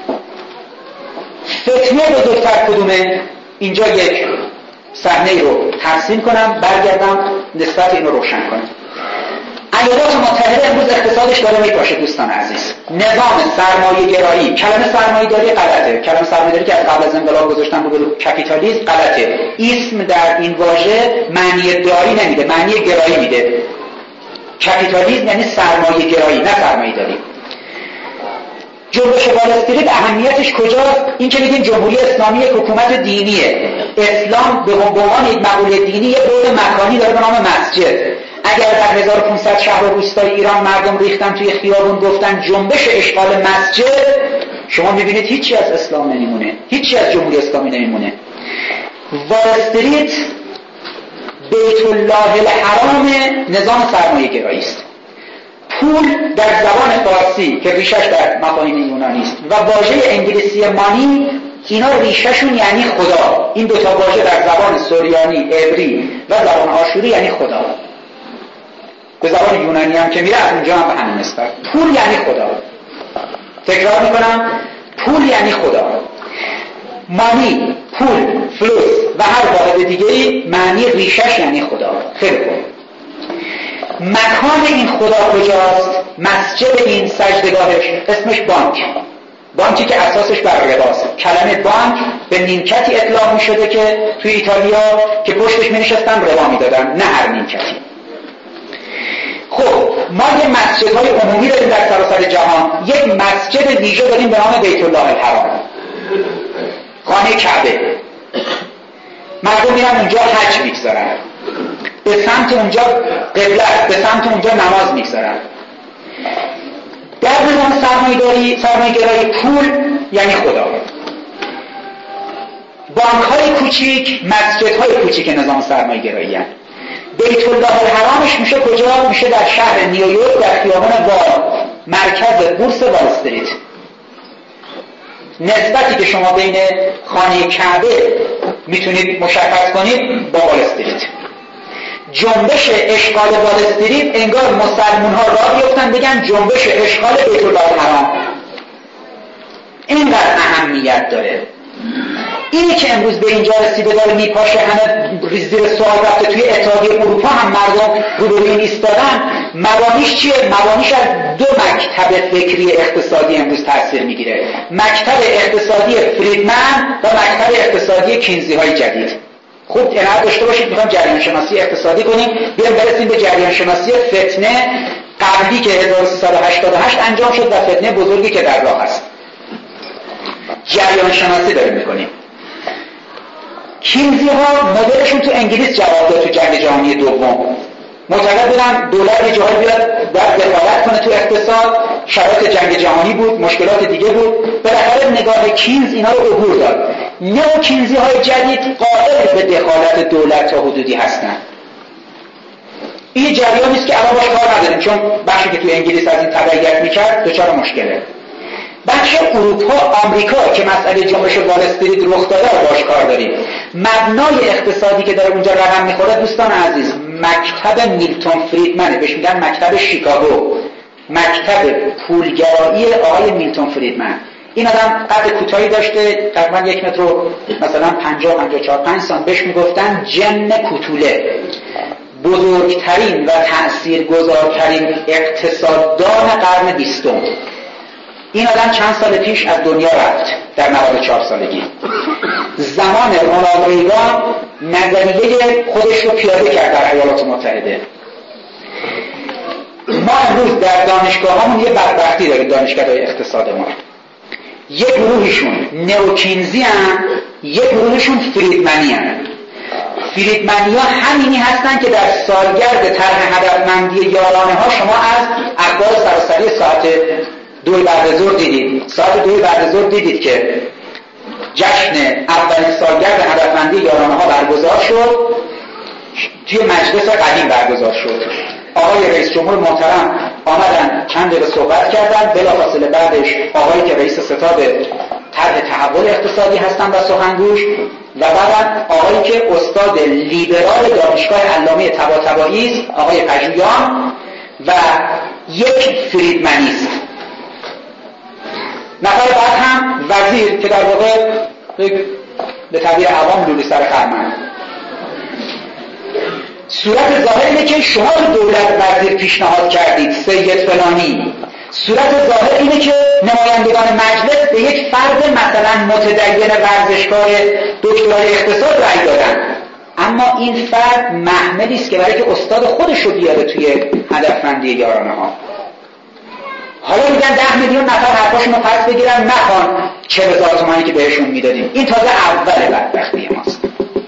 فتنه بزرگتر کدومه؟ اینجا یک صحنه رو ترسیم کنم، برگردم نسبت اینو روشن کنم. ایالات متحده امروز اقتصادش داره میپاشه دوستان عزیز. نظام سرمایه گرایی، کلمه سرمایه داری غلطه، کلمه سرمایه داری که از قبل از انقلاب گذاشتن رو کپیتالیسم غلطه. اسم در این واژه معنی داری نمیده، معنی گرایی میده. کپیتالیسم یعنی سرمایه گرایی نه سرمایه داری. جنبش وال استریت اهمیتش کجاست؟ این که میگیم جمهوری اسلامی یک حکومت دینیه، اسلام به عنوان یک مقوله دینی یک بعد مکانی داره به نام مسجد. اگر در هزار و پانصد شهر و روستای ایران مردم ریختن توی خیابون گفتن جنبش اشغال مسجد، شما میبینید هیچی از اسلام نمیمونه، هیچی از جمهوری اسلامی نمیمونه. وال استریت بیت الله الحرام نظام سرمایه گرایی است. پول در زبان فارسی که ریشش در مفاهیم یونانی است و واژه انگلیسی مانی، اینا ریششون یعنی خدا. این دو تا واژه در زبان سوریانی، عبری و زبان آشوری یعنی خدا. به زبان یونانی هم که میره از اونجا هم به همین نسبت. پول یعنی خدا. تکرار میکنم، پول یعنی خدا. مانی، پول، فلوس و هر واحد دیگری معنی ریشش یعنی خدا. خیلی خوب. مکان این خدا کجاست؟ مسجد این سجدگاهش اسمش بانک. بانکی که اساسش بر رباست. کلمه بانک به نیمکتی اطلاق می شده که توی ایتالیا که پشتش می نشستن ربا می دادن، نه هر نیمکتی. خب ما یه مسجدهای عمومی داریم در سراسر جهان. یک مسجد ویژه داریم به نام بیت الله الحرام، خانه کعبه. مردم میرن اونجا حج میگذارن، به سمت اونجا قبله، به سمت اونجا نماز میگذارن. در نظام سرمایه‌داری، سرمایه‌گرایی، پول یعنی خدا. بانک‌های کوچیک، مسجدهای کوچیک نظام سرمایه‌گرایی هستند. بیت الله الحرامش میشه کجا؟ میشه در شهر نیویورک در خیابان وال، مرکز بورس وال استریت. نسبتی که شما بین خانه کعبه میتونید مشخص کنید با وال استریت. جنبش اشغال وال استریت انگار مسلمون ها راه بیفتن بگن جنبش اشغال بیت الله الحرام. اینقدر اهمیت داره. اینی که امروز به اینجا رسیده داره میپاشه، همه زیر سوال رفته. توی اتحادیه اروپا هم مردم روبروی این ایستادن. مبانیش چیه؟ مبانیش از دو مکتب فکری اقتصادی امروز تاثیر میگیره. مکتب اقتصادی فریدمن و مکتب اقتصادی کینزی های جدید. خوب عنایت داشته باشید، میخوام جریان شناسی اقتصادی کنیم، بیایم برسیم به جریان شناسی فتنه قبلی که هزار و سیصد و هشتاد و هشت انجام شد و فتنه بزرگی که در راه است. جریان شناسی داریم میکنیم. کینزی ها مدلشون تو انگلیس جواب داد تو جنگ جهانی دوم. معتقد بودن دولت یه جایی بیاد باید دخالت کنه تو اقتصاد، شرایط جنگ جهانی بود، مشکلات دیگه بود. بالاخره نگاه کینز اینا رو عبور داد. نئو کینزی های جدید قائل به دخالت دولت تا حدودی هستن. این جریانی است که الان باش کار نداریم، چون بخشی که تو انگلیس از این تبعیت میکرد دچار مشکله. بخش اروپا، آمریکا که مسئله جنبش وال استریت رخ داده باش کار داریم. مبنای اقتصادی که داره اونجا رقم میخوره دوستان عزیز، مکتب میلتون فریدمنه، بهش میگن مکتب شیکاگو، مکتب پولگرایی آقای میلتون فریدمن. این آدم قد کوتاهی داشته، تقریبا یک متر و مثلا پنجاه پنجاه و چهار پنج سانت. بهش میگفتن جن کوتوله. بزرگترین و تأثیرگذارترین اقتصاددان قرن بیستم. این آدم چند سال پیش از دنیا رفت در نود و چهار سالگی. زمان رونالد ریگان نظریه خودش رو پیاده کرد در ایالات متحده. ما امروز در دانشگاه همون یه بدبختی داریم، دانشگاه‌های اقتصاد ما. یه گروهشون نئوکینزی هستن، یه گروهشون فریدمنی هستن. فریدمنی ها همینی هستن که در سالگرد طرح هدفمندی یارانه ها شما از اخبار سراسری ساعت دوی بعد ظهر دیدید. ساعت دوی بعد ظهر دیدید که جشن اولین سالگرد هدفمندی یارانه ها برگزار شد، توی مجلس قدیم برگزار شد. آقای رئیس جمهور محترم آمدن چند دقیقه صحبت کردن، بلافاصله بعدش آقایی که رئیس ستاد طرح تحول اقتصادی هستن و سخنگوش، و بعد آقایی که استاد لیبرال دانشگاه علامه طباطبایی است آقای پژویان و یک فریدمنی است. نفر بعد هم وزیر که در واقع به تعبیر عوام لولی سر خرمن. صورت ظاهر اینه که شما رو دولت وزیر پیشنهاد کردید سید فلانی. صورت ظاهر اینه که نمایندگان مجلس به یک فرد مثلا متدین ورزشکار دکترای اقتصاد رأی دادن، اما این فرد محملی است که برای که استاد خودش رو بیاره توی هدفمندی یارانه ها. حالا میگن ده میلیون نفر حرفاشون رو پس بگیرن نخوان چهل هزار تومانی که بهشون میدادیم. این تازه اول بدبختی ماست.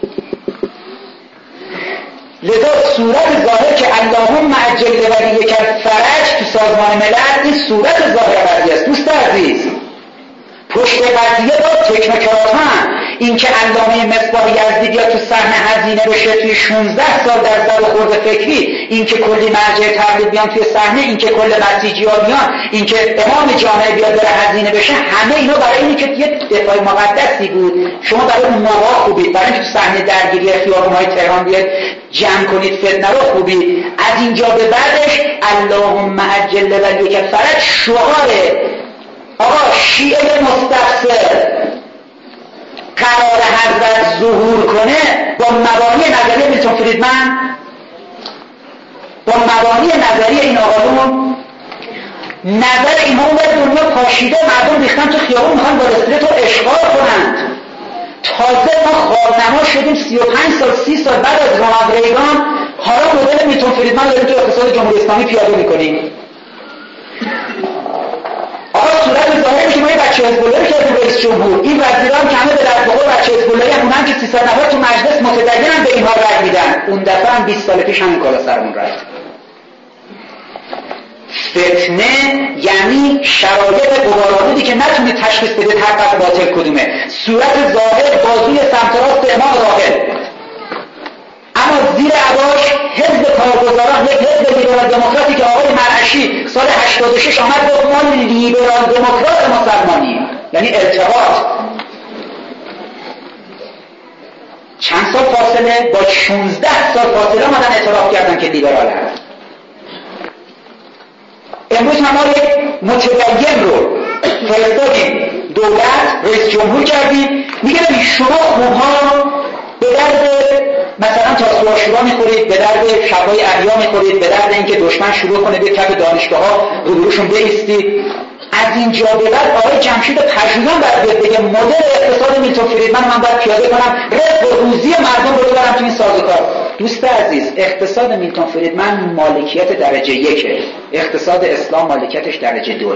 لذا صورت ظاهر که اللهم عجل ولیک الفرج تو سازمان ملل، این صورت ظاهر قضیه است. دوست عزیز، پشت قضیه با تکنوکرات هم این که علامه مصباح یزدی بیاد تو صحنه هزینه بشه توی شانزده سال در زر خورد فکری، این که کلی مرجع تبلیغ بیان توی صحنه، این که کل مسیحی‌ها بیان، این که امام جامعه بیاد بره هزینه بشه، همه اینا برای اینی که یه دفاع مقدسی بود. شما برای اون موقع خوبید، برای اینکه تو صحنه درگیری خیابون‌های تهران بیاد جمع کنید فتنه رو خوبید. از اینجا به بعدش اللهم عجل ولیک الفرج شعاره. آقا شیعه مستفسر قرار حضرت ظهور کنه با مبانی نظریه میلتون فریدمن، با مبانی نظریه این آقایون، نظر اینا اون دنیا پاشیده، مردم ریختن تو خیابون میخوان وال استریت رو اشغال کنند. تازه ما خوارنما شدیم سی و پنج سال سی سال بعد از رونالد ریگان، حالا مدل میلتون فریدمن داریم تو اقتصاد جمهوری اسلامی پیاده میکنیم. آقا صورت ظاهری که ما یه بچه حزب الله رو کردیم رئیس جمهور، این وزیران که همه به درد بخور بچه حزب اللهی هم اونم که سیصد نفر تو مجلس متدینن به اینها رأی میدن. اون دفعه هم بیست سال پیش همین کالا سرمون رفت. فتنه یعنی شرایط غبارآلودی که نتونی تشخیص بده حق باطل کدومه. صورت ظاهر بازوی سمت راست امام راحل، اما زیر عباش حزب کارگزاران، یک حزب لیبرال دموکراتی که آقای مرعشی سال هشتاد و شش آمد گفت ما لیبرال دموکرات مسلمانی، یعنی ارتباط. چند سال فاصله، با شانزده سال فاصله آمدن اعتراف کردن که لیبرال هست. امروز هم ما یک متدین رو فرستادیم دولت، رئیس جمهور کردیم، میگه شما خوبها به درد مثلا تاسو آشورا میخورید، به درد شبای احیا میخورید، به درد اینکه دشمن شروع کنه به کف دانشگاه‌ها روبروشون بایستید. از اینجا به بعد آقای جمشید پژوهان باید بگه مدل اقتصاد میلتون فریدمن من باید پیاده کنم، رزق و روزی مردم رو ببرم تو این سازوکار. دوست عزیز، اقتصاد میلتون فریدمن مالکیت درجه یکه، اقتصاد اسلام مالکیتش درجه دو.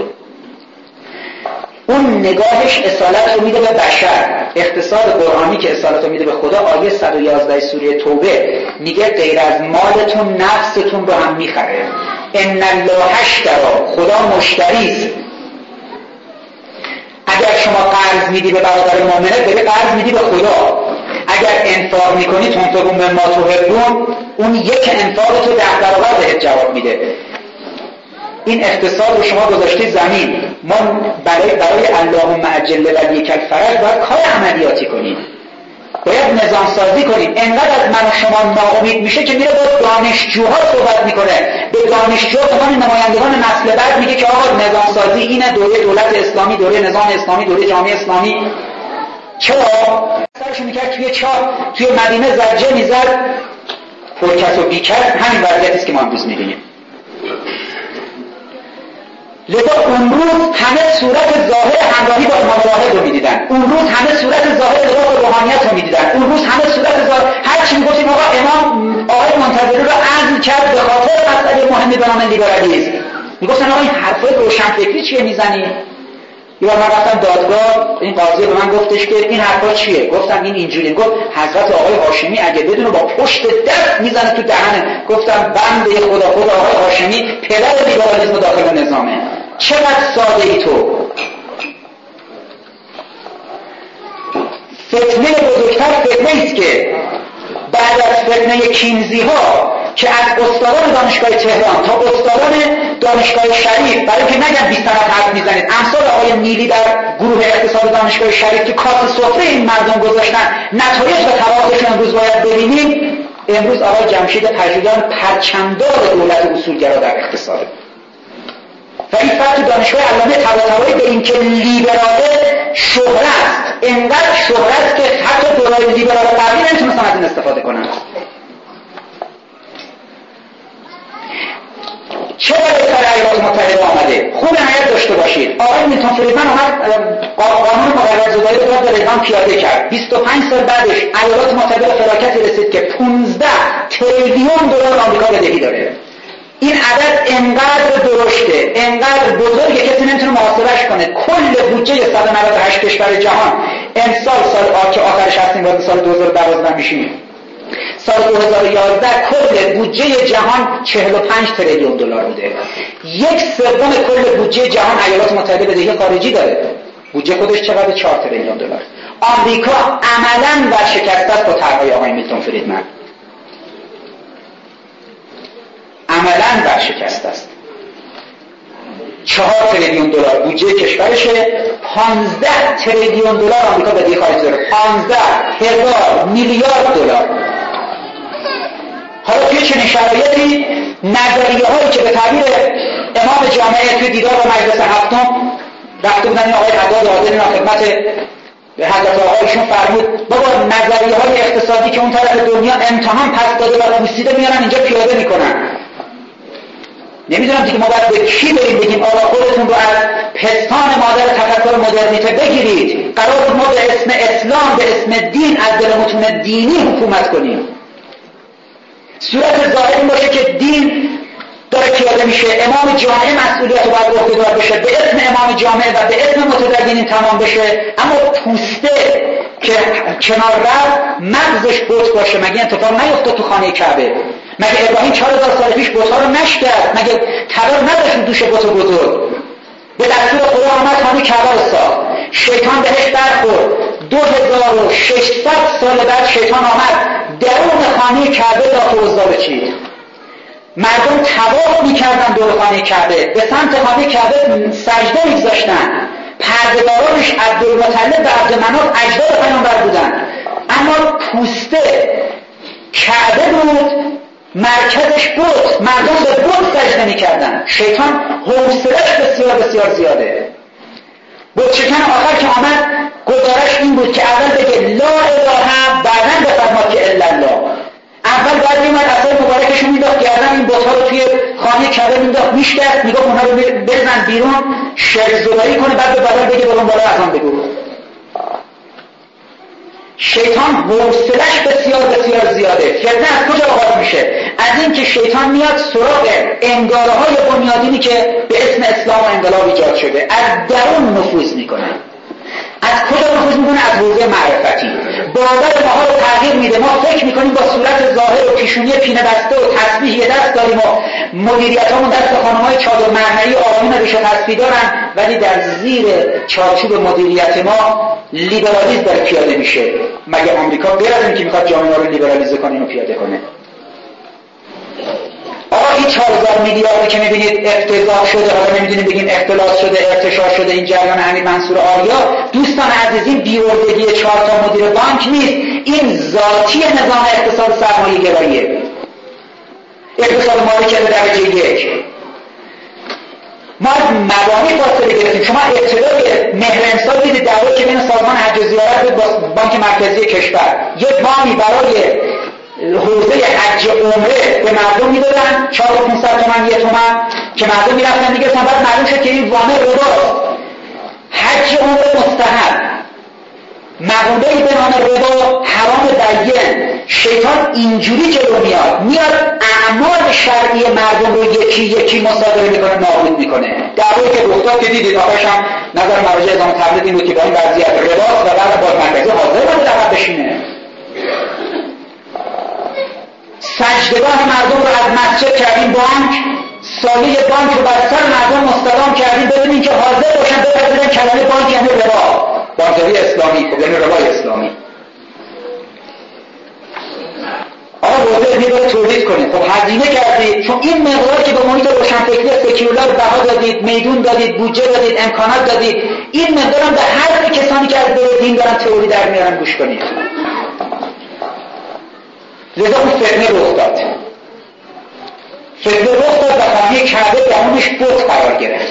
اون نگاهش اصالت رو میده به بشر. اقتصاد قرآنی که اصالت رو میده به خدا، آیه صد و یازده سوره توبه میگه غیر از مالتون نفستون رو هم میخره. ان الله اشتری، خدا مشتریست. اگر شما قرض میدی به برادر مؤمنه، بده قرض میدی به خدا. اگر انفاق میکنی تنفقون به ما تحبون، اون یک انفاق تو ده برابر بهت جواب میده. این اقتصاد رو شما گذاشتی زمین، ما برای برای اللهم عجل ولیک الفرج باید کار عملیاتی کنیم، باید نظام سازی کنیم. انقدر از من و شما ناامید میشه که میره با دانشجوها صحبت میکنه، به دانشجوها به من نمایندگان نسل بعد میگه که آقا نظام سازی اینه، دوره دولت اسلامی، دوره نظام اسلامی، دوره جامعه اسلامی. چرا؟ سرشو میکرد توی چاه، توی مدینه زجه میزد، پرکس و بیکس. همین وضعیتی است که ما امروز میبینیم. لذا اون روز همه صورت ظاهر همراهی با امام واحد رو میدیدن، اون روز همه صورت ظاهر نگاه روحانیت رو میدیدن، اون روز همه صورت ظاهر هر چی میگفتیم آقا امام آقای منتظری رو عزل کرد به خاطر مسئله مهمی به نام لیبرالیسم. میگفتن آقا این حرفای روشنفکری چیه میزنی؟ یه بار من رفتم دادگاه، این قاضی به من گفتش که این حرفا چیه؟ گفتم این اینجوری. گفت حضرت آقای هاشمی اگه بدونه با پشت دست میزنه تو دهنه. گفتم بنده خدا، خدا آقای هاشمی پدر لیبرالیسم داخل نظامه. چقدر ساده ای تو. فتنه بزرگتر فتنه ایست که بعد از فتنه کینزی ها که از استادان دانشگاه تهران تا استادان دانشگاه شریف، برای که نگم بیست طرف حرف میزنید، امثال آقای نیلی در گروه اقتصاد دانشگاه شریف که کاسه سفره این مردم گذاشتن، نتایج و توافقشون امروز باید ببینیم. امروز آقای جمشید پژوهان پرچمدار دولت اصولگرا در اقتصاد. و این فرق دانشگاه علامه طباطبایی به این که لیبراله شهرت، انقدر شهرت که حتی دورای لیبرال قبلی نمیتونستن از این استفاده کنن. چه برای سر ایالات متحده آمده؟ خوب عنایت داشته باشید. آقای میلتون فریدمن آمد قانون مقررزدایی رو در ایران پیاده کرد. بیست و پنج سال بعدش ایالات متحده به فلاکتی رسید که پانزده تریلیون دلار آمریکا بدهی داره. این عدد انقدر درشت رشده انقدر بزرگه کسی نمیتونه محاسبهش کنه. کل بودجه صد و نود و هشت کشور جهان امسال سال که آخرش هستیم وارد سال دو هزار و دوازده میشیم، سال دو هزار و یازده کل بودجه جهان چهل و پنج تریلیون دلار بوده. یک سوم کل بودجه جهان ایالات متحده بدهی خارجی داره. بودجه خودش چقدر؟ چهار تریلیون دلار. آمریکا عملاً ورشکسته است با طرحهای آقای میلتون فریدمن. عملاً ورشکسته است. چهار تریلیون دلار بودجه کشورشه، پانزده تریلیون دلار آمریکا بدهی خارجی داره. پانزده هزار میلیارد دلار. حالا توی چنین شرایطی نظریه هایی که به تعبیر امام جامعه توی دیدار با مجلس هفتم رفته بودن این آقای حداد عادل خدمت به حضرت آقایشون فرمود بابا نظریه های اقتصادی که اون طرف دنیا امتحان پس داده و پوسیده میارن اینجا پیاده میکنن. نمیدونم دیگه ما باید به کی بریم بگیم آقا خودتون رو از پستان مادر تفکر مدرنیته بگیرید، قرار ما به اسم اسلام به اسم دین از دل متون دینی حکومت کنیم. صورت ظاهر این باشه که دین داره پیاده میشه، امام جامعه مسئولیت رو باید عهده‌دار بشه، به اسم امام جامعه و به اسم متدینین تمام بشه، اما پوسته که کنار رفت مغزش بت باشه. مگه اتفاق نیفتاد تو خانه کعبه؟ مگه ابراهیم چهار هزار سال پیش بت‌ها رو نشکست؟ مگه تبر نداشت دوش بت بزرگ؟ به دستور خدا آمد خانه کعبه رو ساخت. شیطان بهش برخورد. دو هزار و ششصد سال بعد شیطان آمد درون خانه کعبه را توزا بچید. مردم طواف میکردن دور خانه کعبه، به سمت خانه کعبه سجده میگذاشتن. پرده‌دارانش عبدالمطلب و عبدالمناف اجداد پیامبر بودن، اما پوسته کعبه بود، مرکزش بود، مردم به بود سجده میکردن. شیطان حوصله‌اش بسیار بسیار زیاده. بتشکن آخر که آمد گزارش این بود که اول بگه لا اله، بعداً بفرماد که الا الله. اول بعد میمد اصلا مبارکشون میداخت گردن این بت‌ها رو توی خانه کعبه میداخت میشکست، میگفت اونها رو بزن بیرون شعر زدایی کنه، بعد به بدن بگه برون بالا از آن بگو. شیطان حوصله‌اش بسیار بسیار زیاده. فتنه از کجا آغاز میشه؟ از این که شیطان میاد سراغ انگاره‌های بنیادینی که به اسم اسلام و انقلاب ایجاد شده، از درون نفوذ میکنه. از کجا نفوذ میکنه؟ از حوزه معرفتی. باور ماها رو تغییر میده. ما فکر میکنیم با صورت ظاهر و پیشونی پینه بسته و تسبیح یه دست داریم و مدیریتامون دست خانم‌های چادر مرمری آقایون ریش تسبیح دارن، ولی در زیر چارچوب مدیریت ما لیبرالیسم داره پیاده میشه. مگه آمریکا غیر از این که میخواد جامعه رو لیبرالیزه کنه اینو پیاده کنه؟ آقا این چهار هزار میلیاردی که میبینید افتضاح شده، حالا نمیدونیم بگیم اختلاس شده، ارتشاء شده، این جریان امیر منصور آریا، دوستان عزیز این بی‌اردگی چهار تا مدیر بانک نیست، این ذاتی نظام اقتصاد سرمایه گراییه، اقتصاد مالکیت درجه یک. ما از مبانی فاصله گرفتیم. شما ابتدای مهر امسال دیدید دعوایی که بین سازمان حج و زیارت بود با بانک مرکزی کشور، یک وامی برای حوزه حج عمره به مردم میدادن چهار هزار و پانصد تومان یک تومان که مردم میرفتن دیگه بعد معلوم شد که این وامه رباست. حج عمره مستحب، مقوله‌ای به نام ربا حرام بیان. شیطان اینجوری جلو میاد میاد اعمال شرعی مردم رو یکی یکی مصادره میکنه، نابود میکنه. دعوایی که رخ که دیدید آخرش هم نظر مراجع اعظم تبلیغ این بود که با این وضعیت رباست و بعد باز مرکزی حاضر بود لقب بشینه. سجدگاه مردم رو از مسجد کردیم بانک، سالی بانک رو بر سر مردم مستدام کردیم بدون اینکه حاضر باشن بپذیرن کلمه بانک یعنی ربا، بانکداری اسلامی، یعنی ربای اسلامی. آقا واضح میباید تولید کنید. خب هزینه کردید، چون این مقدار که به محیط روشنفکری سکولار بها دادید، میدون دادید، بودجه دادید، امکانات دادید، این مقدار هم به هر کسانی که از دل دین دارن تئوری در میارن گوش کنید. لذا اون فتنه رخ داد. فتنه رخ داد و خانه کعبه درونش بت قرار گرفت.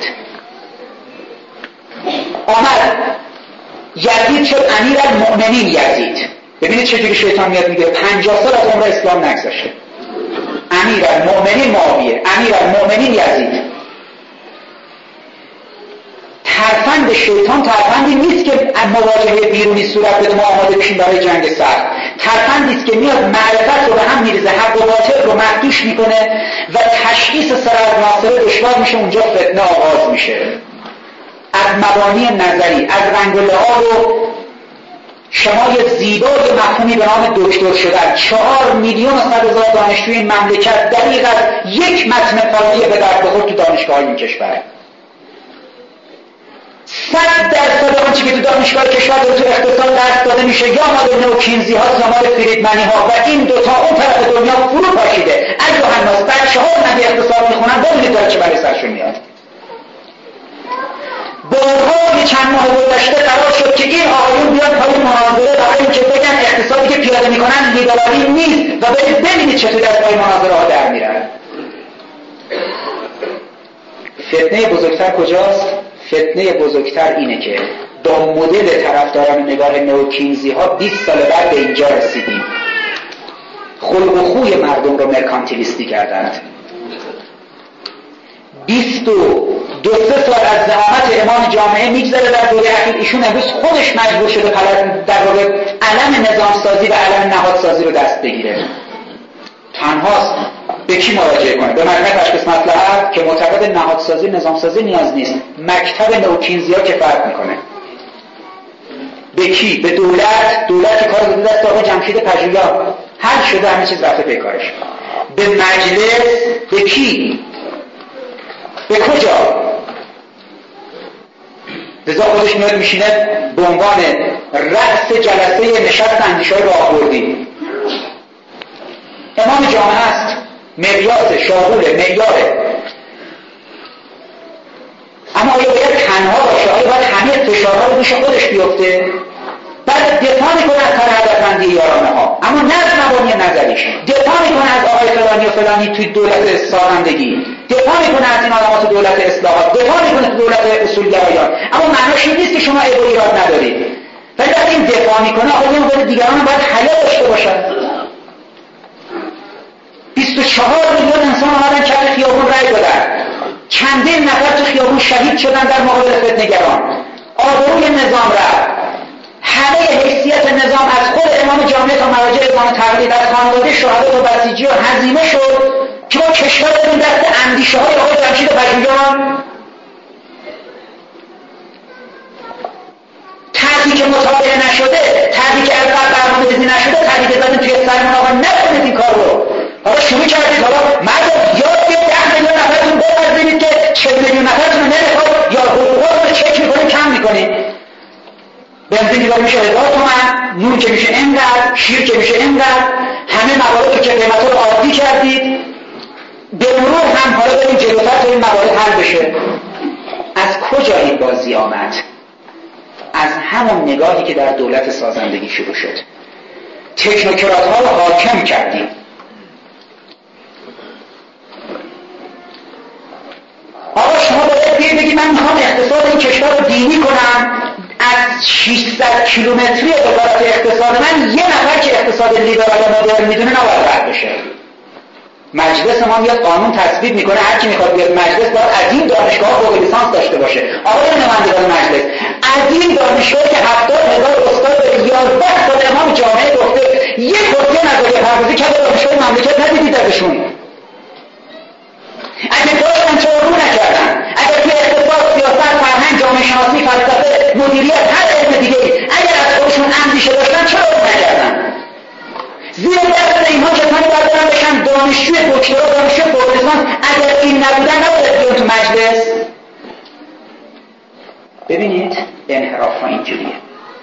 آمد یزید شد امیرالمؤمنین یزید. ببینید چجوری شیطان میاد میگه پنجاه سال از عمر اسلام نگذشته. امیرالمؤمنین معاویه، امیرالمؤمنین یزید. ترفند شیطان ترفندی نیست که مواجهه بیرونی صورت بده ما آماده بشیم برای جنگ سخت. ترفندی است که میاد معرفت رو به هم میریزه، حق و باطل رو مخدوش میکنه و تشخیص سر از ناصره دشمن کشور میشه اونجا فتنه آغاز میشه. از مبانی نظری، از رنگ و لعاب و شمای زیبای مفهومی به نام دکتر شدن. چهار میلیون و صد هزار دانشجوی این مملکت دقیق از یک متن قاضی به درد بخور تو دانشگاه این کشور. صد درصد آنچه که تو دانشگاه کشور داره تو اقتصاد درس داده میشه یا مال نوکینزی ها یا مال فریدمنی ها و این دوتا اون طرف دنیا فرو پاشیده. ایها الناس، بچه ها اومدی اقتصاد میخونن ببینید داره چه برای سرشون میاد. بارها یه چند ماه گذشته قرار شد که این آقایون بیان پای مناظره برای اینکه بگن اقتصادی که پیاده میکنن لیبرالی نیست و برید ببینید چطور از پای مناظره ها در میرن. فتنه بزرگتر کجاست؟ فتنه بزرگتر اینه که با مدل طرفداران نگاه نوکینزی ها بیست سال بعد به اینجا رسیدیم. خلق و خوی مردم رو مرکانتیلیستی کردند. بیست و دو سه سال از زعامت امام جامعه میگذره در دوره اخیر. ایشون امروز خودش مجبور شده در واقع علم نظام سازی و علم نهاد سازی رو دست بگیره. تنهاست. به کی مراجعه کنه؟ به مکتب تشخیص مصلحت که معتقد نهادسازی نظام سازی نیاز نیست. مکتب نوکینزیا که فرق میکنه. به کی؟ به دولت. دولت که کار داده دست آقای جمشید پژوهان، حل شده، همه چیز رفته پی کارش. به مجلس. به کی؟ به کجا؟ لذا خودش میاد میشینه به عنوان رأس جلسه نشست اندیشه‌های راهبردی. امام جامعه است، مقیاس، شاغوله، معیاره. اما آیا باید تنها باشه؟ آیا باید همه فشارها رو میشه خودش بیفته؟ بعد دفاع میکنه از کار هدفمندی یارانه ها، اما نه از مبانی نظریش. دفاع میکنه از آقای فلانی و فلانی توی دولت سازندگی، دفاع میکنه از این آدمات دولت اصلاحات، دفاع میکنه تو دولت اصولگرایان. اما معناش این نیست که شما عیب و ایراد ندارید. ولی وقتی این دفاع میکنه آقایون باید دیگران باید حیا داشته باشن. بیست و چهار میلیون انسان آمدن کف خیابون رای دادن. چندین نفر تو خیابون شهید شدن در مقابل فتنه‌گران. آبروی نظام رفت. همه حیثیت نظام از خود امام جامعه تا مراجع امام تقلید، از خانواده شهدا تا بسیجی و هزیمه شد که ما کشور بدیم دست اندیشه های آقای جمشید پژوهان. طرحی که مطالعه نشده، طرحی که از قبل برنامه‌ریزی نشده، طرحی که زدیم توی سرمون آقا نکنید این کار رو. حالا شروع کردید، حالا مردم یاد بگید ده میلیون نفرتون بپذیرید که چهل میلیون نفرتون رو نمیخواد یا حقوقات رو چک میکنید کم میکنید. بنزین که میشه هزار تومن، نون که میشه اینقدر، شیر که میشه اینقدر، همه موارد که قیمتا رو عادی کردید. به مرور هم حالا بریم جلوتر تا این موارد حل بشه. از کجا این بازی آمد؟ از همون نگاهی که در دولت سازندگی شروع شد. تکنوکرات ها رو حاکم کردیم. آقا شما باید بیایی بگی من میخوام اقتصاد این کشور رو دینی کنم. از ششصد کیلومتری وزارت اقتصاد من یه نفر که اقتصاد لیبرال مدرن میدونه نباید رد بشه. مجلس ما میاد قانون تصویب میکنه، هر کی میخواد بیاد مجلس باید از این دانشگاه فوق لیسانس داشته باشه. آقای نمایندگان مجلس، از این دانشگاه که هفتاد هزار استاد یازده سال امام جامعه گفته یک کرسی نظریه پردازی کرده دانشگاه مملکت ندیدید ازشون. اگه داشتن چرا رو نکردن؟ اگر توی اقتصاد، سیاست، فرهنگ، جامعه شناسی، فلسفه، مدیریت، هر علم دیگه اگر از خودشون اندیشه داشتن چرا رو نکردن؟ زیر دست اینها کسانی باید برن بشن دانشجوی دکترا، دانشجوی فوق لیسانس. اگر این نبودن نباید بیان تو مجلس. ببینید انحراف ها اینجوریه.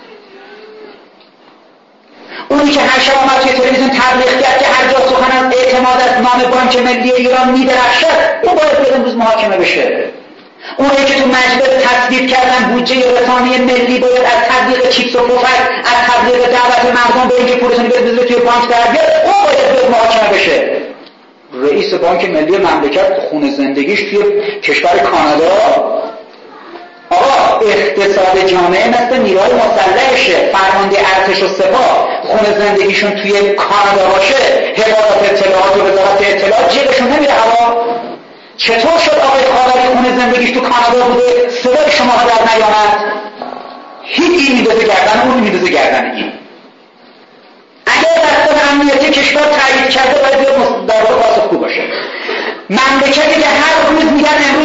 اونی که هر شب آمد توی تلویزیون تبلیغ کرد که هر جا سخن از اعتماد از نام بانک ملی ایران میدرخشد، اون باید بیاد امروز محاکمه بشه. اونی که تو مجلس تصویب کردن بودجه رسانه ملی باید از تبلیغ چیپس و پفک، از تبلیغ دعوت مردم به اینکه پولتون رو بذارید توی بانک در بیاد، اون باید بیاد محاکمه بشه. رئیس بانک ملی مملکت خون زندگیش توی کشور کانادا. آقا اقتصاد جامعه مثل نیروهای مسلحشه. فرمانده ارتش و سپاه خون زندگیشون توی کانادا باشه، حفاظت اطلاعات و وزارت اطلاعات جیبشون نمیره هوا. چطور شد آقای خاوری خون زندگیش تو کانادا بوده صدای شما ها در نیامد؟ هیچ این میدازه گردن اون میدازه گردن این. اگر دستان امنیتی کشور تایید کرده باید بیاد در واقع پاسخگو باشه. مملکتی که هر روز میگن امروز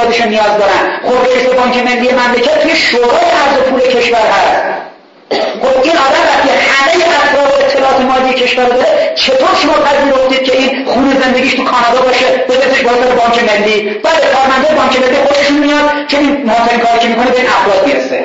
اقتصادشون نیاز دارن. خب رئیس بانک ملی مملکت توی شورای ارز پول کشور هست. خب این آدم وقتی همه اطراف اطلاعات مالی کشور داره، چطور شما پذیرفتید که این خونه زندگیش تو کانادا باشه بذارتش واسه بانک ملی؟ بعد کارمنده بانک ملی خودشون میاد چون این مهمترین کاری که میکنه به این افراد میرسه.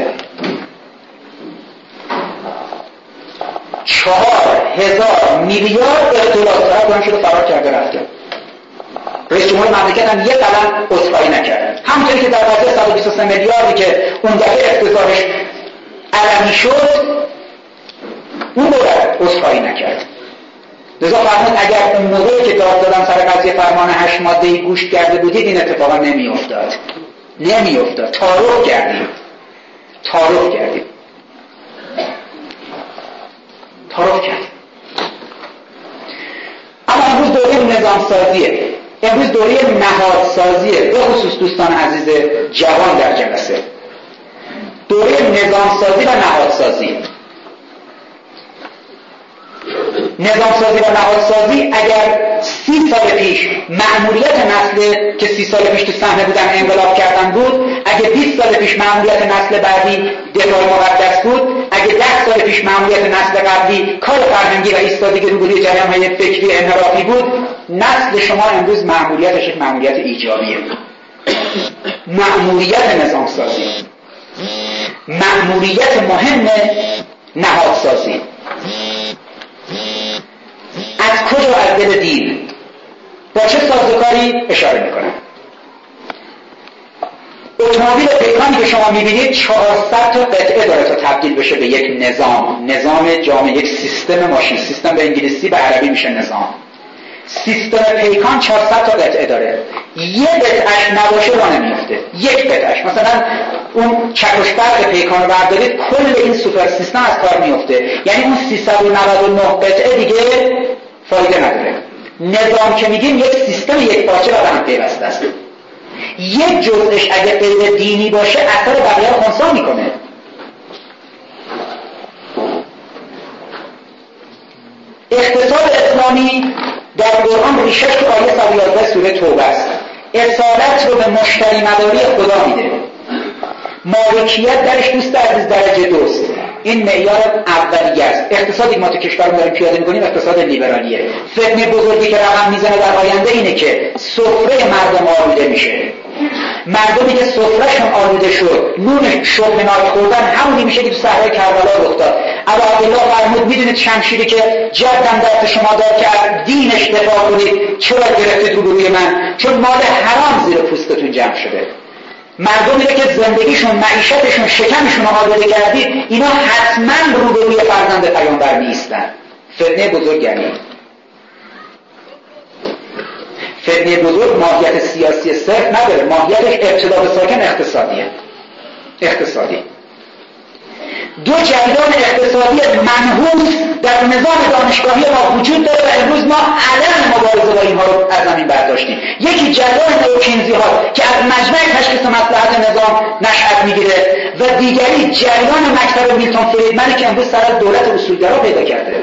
چهار هزار میلیارد دلار طرف شده فرار کرده رفته. رئیس جمهور مملکت هم یک قلم عذرخواهی نکرد. همونطوری که در قضیه صد و بیست و سه میلیاردی که اون دفعه افتضاحش علنی شد، اون باید عذرخواهی نکرد. لذا فرمود اگر اون موقعی که داد دادن سر قضیه فرمان هشت ماده‌ای گوش کرده بودید این اتفاقا نمی افتاد. نمی افتاد. تعارف کردیم. تعارف کردیم. تعارف کردیم. اما امروز دوره نظام سازیه. امروز دوره نهادسازیه. به خصوص دوستان عزیز جوان در جلسه. دوره نظام سازی و نهادسازی. نظام سازی و نهادسازی اگر سی سال پیش مأموریت نسل که سی سال پیش تو صحنه بودن انقلاب کردن بود، اگه بیست سال پیش مأموریت نسل بعدی دفاع مقدس بود، اگه ده سال پیش مأموریت نسل قبلی کار فرهنگی و ایستادگی روبروی جریان‌های فکری انحرافی بود، نسل شما امروز مأموریتش یک مأموریت ایجابیه. مأموریت نظام سازی، مأموریت مهم نهادسازی. از کجا؟ از دل دین. با چه سازوکاری اشاره میکنم؟ اتومبیل پیکانی که شما میبینید چهارصد تا قطعه داره تا تبدیل بشه به یک نظام. نظام جامع، یک سیستم ماشین. سیستم به انگلیسی، به عربی میشه نظام. سیستم پیکان چهارصد تا قطعه داره. یه قطعش نباشه راه نمیفته. یک قطعش، مثلا اون چکش برق پیکان رو بردارید، کل این سوپر سیستم از کار میفته. یعنی اون سیصد و نود و نه قطعه دیگه فایده نداره. نظام که میگیم یک سیستم یک پارچه و به هم پیوسته است. یک جزءش اگه غیر دینی باشه اثر بقیه رو خنثی میکنه. اقتصاد اسلامی در قرآن ریشش تو آیه صد و یازده سوره توبه است. اصالت رو به مشتری مداری خدا میده. مالکیت درش دوست عزیز درجه دوست. این معیار اولیه است. اقتصادی ما تو کشور داریم پیاده می‌کنیم اقتصاد لیبرالیه. فتنه بزرگی که رقم میزنه در آینده اینه که سفره مردم آلوده میشه. مردمی که سفرهشون آلوده شد، نون شبهناک خوردن همونی میشه که تو صحرای کربلا رخ داد. ابا عبدالله فرمود میدونید شمشیری که جدم دست شما داد که از دینش دفاع کنید چرا گرفتید روبروی من؟ چون مال حرام زیر پوستتون جمع شده. مردمی که زندگیشون، معیشتشون، شکمشون رو آلوده کردید، اینا حتما روبروی فرزند پیامبر نیستن. فتنه بزرگ یعنی فتنه بزرگ ماهیت سیاسی صرف نداره، ماهیتش ابتدا به ساکن اقتصادیه. اقتصادی دو جریان اقتصادی منحوس در نظام دانشگاهی ما وجود داره و امروز ما علم مبارزه با اینها رو از زمین برداشتیم. یکی جریان نوکینزی ها که از مجمع تشخیص مصلحت نظام نشأت میگیره و دیگری جریان مکتب میلتون فریدمنی که امروز سر دولت اصولگرا پیدا کرده.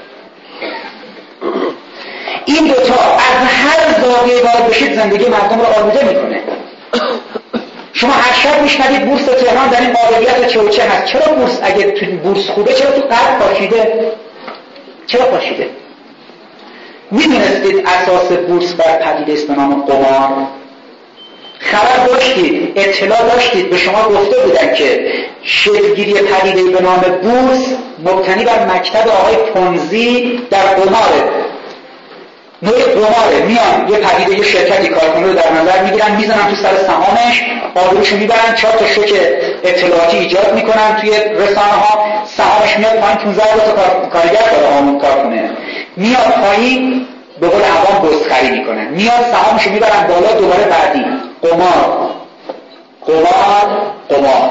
این دوتا از هر زاویه وارد بشید زندگی مردم رو آلوده میکنه. شما هر شب میشنوید بورس تهران در این قابلیت چه و چه هست. چرا بورس اگه تو بورس خوبه چرا تو قرض پاشیده؟ چرا پاشیده؟ میدونستید اساس بورس بر پدیده است به نام قمار؟ خبر داشتید، اطلاع داشتید، به شما گفته بودن که شکلگیری پدیده به نام بورس مبتنی بر مکتب آقای پونزی در قماره. نوع قماره، میان یه پدیده یه شرکتی کارکنه رو در نظر میگیرن، میزنن تو سر سهامش، آبروشو میبرن، چهار تا شوک اطلاعاتی ایجاد میکنن توی رسانه ها، سهامش میاد پایین، پانزده تا کارگر داره آمون کارکنه میاد پایین، به قول عوام گستخری میکنن، میاد سهامشو میبرن بالا، دوباره بعدی قمار قمار قمار.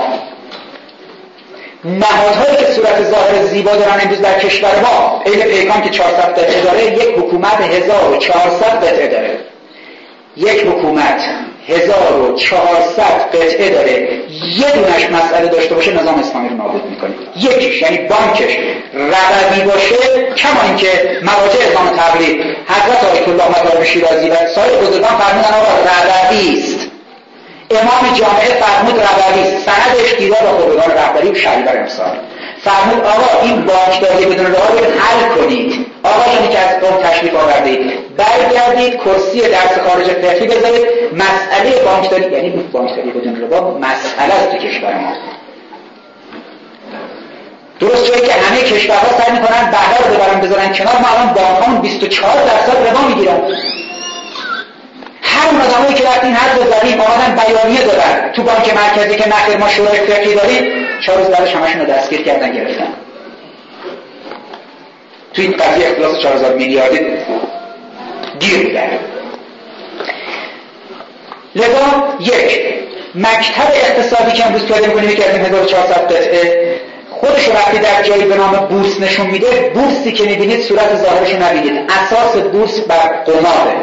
نهادهایی که صورت ظاهر زیبا دارن امروز در کشور ما، عین پیکان که چهارصد قطعه داره، یک حکومت هزار و چهارصد قطعه داره. یک حکومت هزار و چهارصد قطعه داره، یه دونش مسئله داشته باشه نظام اسلامی رو نابود میکنه. یکیش یعنی بانکش ربوی باشه، کما اینکه مراجع اسلام تبلیغ حضرت آیت الله مطالب شیرازی و سایر بزرگان فرمودن آقا ربوی است. امام جامعه فرمود ربوی سندش دیدار با خبرگان رهبری و شهریور امسال فرمود آقا این بانکداری بدون راه رو حل کنید. آقایانی که از قوم تشریف آوردید برگردید کرسی درس خارج فقهی بذارید. مسئله بانکداری یعنی بانکداری بدون ربا مسئله است تو کشور ما. درست جایی که همه کشورها سعی میکنن بهره رو ببرن بذارن کنار، ما الان بانک‌ها بیست و چهار درصد ربا میگیرن. هر اون آدمایی که رفتین حد زدیم آمدن بیانیه دادن تو بانک مرکزی که نخیر ما شورای فقهی داریم، چهار روز بعدش همشون رو دستگیر کردن گرفتن. تو این قضیه اختلاس چهار هزار میلیاردی گیر بودن. لذا یک مکتب اقتصادی که امروز پیاده می‌کنیم که از این هزار و چهارصد قطعه خودش وقتی در جایی به نام بورس نشون میده، بورسی که میبینید صورت ظاهرش رو نبینید، اساس بورس بر قماره.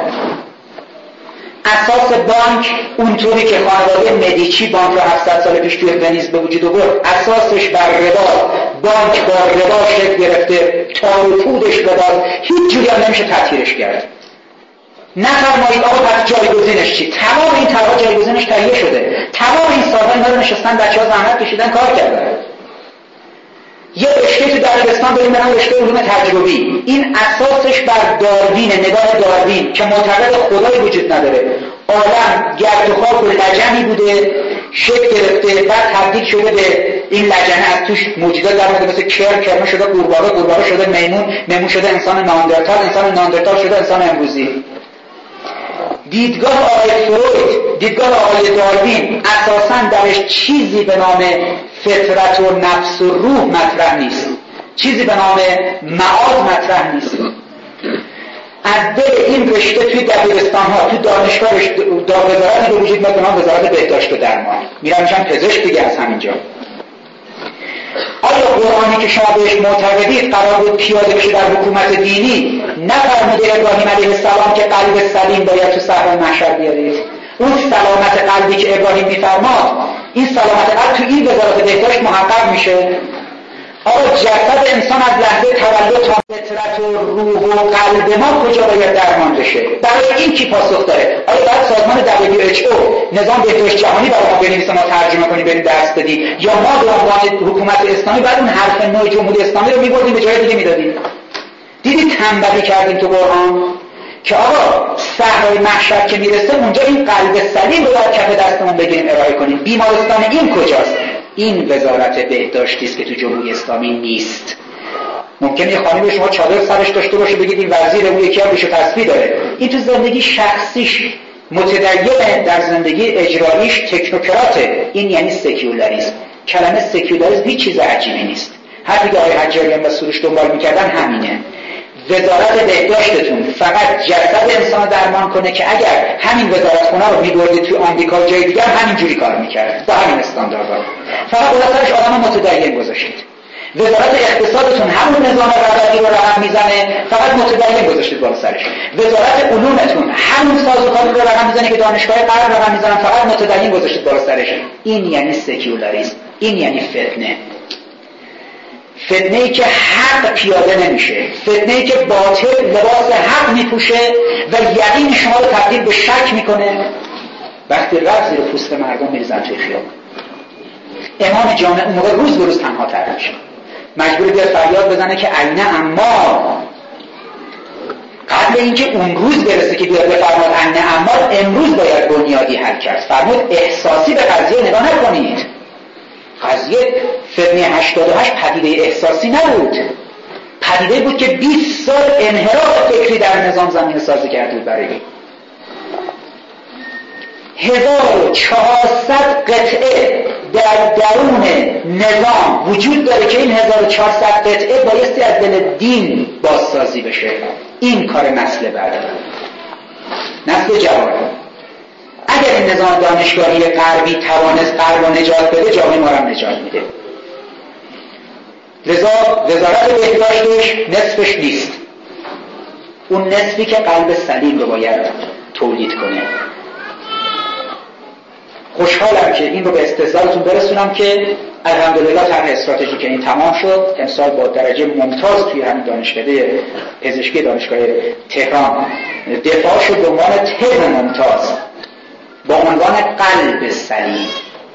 اساس بانک اونطوری که خانواده مدیچی بانک رو هفتصد سال پیش توی ونیز به وجود آورد، اساسش بر ربا، بانک با ربا شکل گرفته، تار و پودش ربا، هیچ جوری هم نمیشه تطهیرش کرد. نفرمایید آقا پس جایگزینش چی؟ تمام این طرح‌ها جایگزینش تهیه شده. تمام این سال‌ها اینا رو نشستن بچه‌ها زحمت کشیدن کار کردن. یه رشته تو دبیرستان داریم به نام رشته علوم تجربی. این اساسش بر داروین، نگاه داروین که معتقد خدایی وجود نداره. عالم گرد و خاک و لجنی بوده، شکل گرفته، بعد تبدیل شده به این لجنه، از توش موجودات در اومده مثل کرم، کرم شده قورباغه، قورباغه شده میمون، میمون شده انسان ناندرتال، انسان ناندرتال شده انسان امروزی. دیدگاه آقای فروید، دیدگاه آقای داروین اساساً درش چیزی به نام فطرت و نفس و روح مطرح نیست، چیزی به نام معاد مطرح نیست. از دل این رشته توی دبیرستان ها، توی دانشگاه وزارتی به وجود میاد به نام وزارت بهداشت و درمان، میرن میشن پزشک دیگه از همینجا. آیا قرآنی که شما بهش معتقدید قرار بود پیاده بشه در حکومت دینی، نفرموده ابراهیم علیه السلام که قلب سلیم باید تو صحرای محشر بیارید؟ اون سلامت قلبی که ابراهیم میفرماد، این سلامت قلب تو این وزارت بهداشت محقق میشه. آقا جسد انسان از لحظه تولد تا فطرت و روح و قلب ما کجا باید درمان بشه؟ برای این کی پاسخ داره؟ آیا باید سازمان دبلیو اچ او نظام بهداشت جهانی برای ما بنویسه، ما ترجمه کنیم بریم درس بدیم، یا ما به عنوان حکومت اسلامی بعد اون حرف نو جمهوری اسلامی رو میبردیم به جای دیگه میدادیم؟ دیدید تنبلی کردیم تو قرآن که آقا صحرای محشر که میرسه اونجا این قلب سلیم رو باید کف دستمون بگیریم ارائه کنیم. بیمارستان این کجاست؟ این وزارت بهداشتی است که تو جمهوری اسلامی نیست. ممکنه یه خانم شما چادر سرش داشته باشه بگید این وزیر اون یکی هم بهش تصفیه داره. این تو زندگی شخصیش متدینه، در زندگی اجراییش تکنوکراته. این یعنی سکیولاریسم. کلمه سکیولاریسم هیچ چیز عجیبی نیست. حرفی که آقای حجاریان و سروش دنبال میکردن همینه. وزارت بهداشتتون فقط جسد انسان درمان کنه که اگر همین وزارت خونه رو می‌بردید تو آمریکا جای دیگه همین جوری کار می‌کرد با همین استانداردها. فقط وزارتش آدم متدین گذاشتید. وزارت اقتصادتون همون نظام رقابتی رو رقم میزنه، فقط متدین گذاشتید بالا سرش. وزارت علومتون همون سازوکار رو رقم میزنه که دانشگاه غرب رقم میزنن، فقط متدین گذاشتید بالا سرش. این یعنی سکیولاریسم، این یعنی فتنه. فتنه‌ای که حق پیاده نمیشه، فتنه‌ای که باطل لباس حق میپوشه و یقین شما رو تبدیل به شک میکنه. وقتی رفت زیر پوست مردم میریزن توی خیابون. امام جامع اون موقع روز به روز تنها تر میشه، مجبور بیاد فریاد بزنه که عینه اما قبل اینکه اون روز برسه که بیاد بفرماد عینه اما امروز باید بنیادی حل کرد. فرمود احساسی به قضیه نگاه نکنید. قضیه فتنه هشتاد و هشت پدیده احساسی نبود، پدیده بود که بیست سال انحراف فکری در نظام زمین سازی کرده بود. برای هزار و چهارصد قطعه در درون نظام وجود داره که این هزار و چهارصد قطعه بایستی از دل دین بازسازی بشه. این کار نسل بعد، نسل جوان. اگر این نظام دانشگاهی غربی توانست غرب رو نجات بده، جامعه ما رو نجات میده. لذا وزارت بهداشتش نصفش نیست، اون نصفی که قلب سلیم رو باید تولید کنه. خوشحالم که این رو به استحضارتون برسونم که الحمدلله طرح استراتژیک این تمام شد. امسال با درجه ممتاز توی همین دانشکده پزشکی دانشگاه تهران دفاع شد به عنوان تز ممتاز. با عنوان قلب سلیم.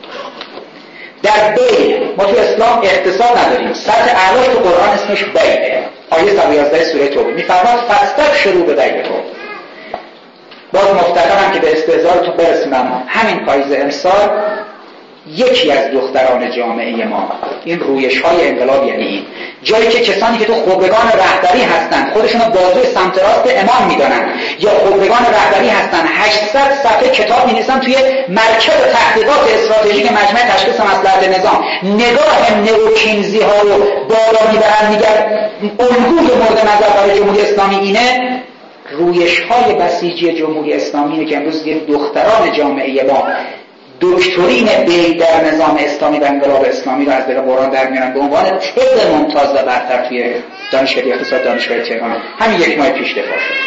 در بی ما تو اسلام اقتصاد نداریم، سطح اعلاش تو قرآن اسمش بیعه. آیه صد و یازده سوره توبه میفرماد فاستبشروا ببیعکم. باز مفتخرم که به استهزار تو برسونم همین پاییز امسال یکی از دختران جامعه ما، این رویش های انقلاب یعنی این جایی که کسانی که تو خبرگان رهبری هستن خودشون رو بازوی سمت راست امام میدانن یا خبرگان رهبری هستن هشتصد صفحه کتاب می‌نویسن توی مرکز تحقیقات استراتژیک مجمع تشخیص مصلحت نظام، نگاه نئوکینزی ها رو بالا میبرن میگن الگوی مورد نظر برای جمهوری اسلامی اینه. رویش های بسیجی جمهوری اسلامی اینه که امروز یک دختران جامعه ما دکترین بی در نظام اسلامی و انقلاب اسلامی رو از دل قرآن در میارن به عنوان طب ممتاز و برتر توی دانشکده اقتصاد دانشگاه تهران. همین یک ماه پیش دفاع شد.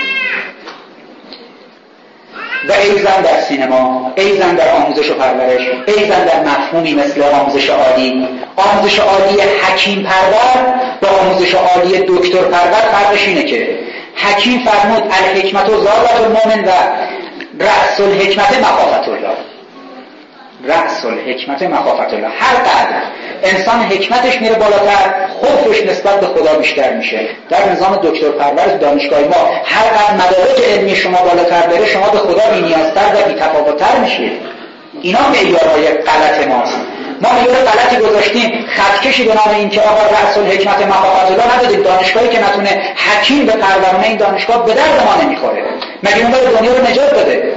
و ایزن در سینما، ایزن در آموزش و پرورش، ایزن در مفهومی مثل آموزش عالی. آموزش عالی حکیم پرور با آموزش عالی دکتر پرور فرقش اینه که حکیم فرمود الحکمت و ضالت المؤمن و رأس الحکمت مخافت الله. رأس الحکمت مخافت الله. هر قدر انسان حکمتش میره بالاتر خوفش نسبت به خدا بیشتر میشه. در نظام دکتر پرور دانشگاه ما هر قدر مدارک علمی شما بالاتر بره شما به خدا بی‌نیازتر و بی‌تفاوت‌تر میشید. اینا معیارهای غلط ماست. ما معیار غلطی گذاشتیم، خطکشی به نام این که آقا رأس الحکمت مخافت الله ندادیم. دانشگاهی که نتونه حکیم به پرورونه این دانشگاه به درد ما نمیخوره. مگه اون داره دنیا رو نجات داده؟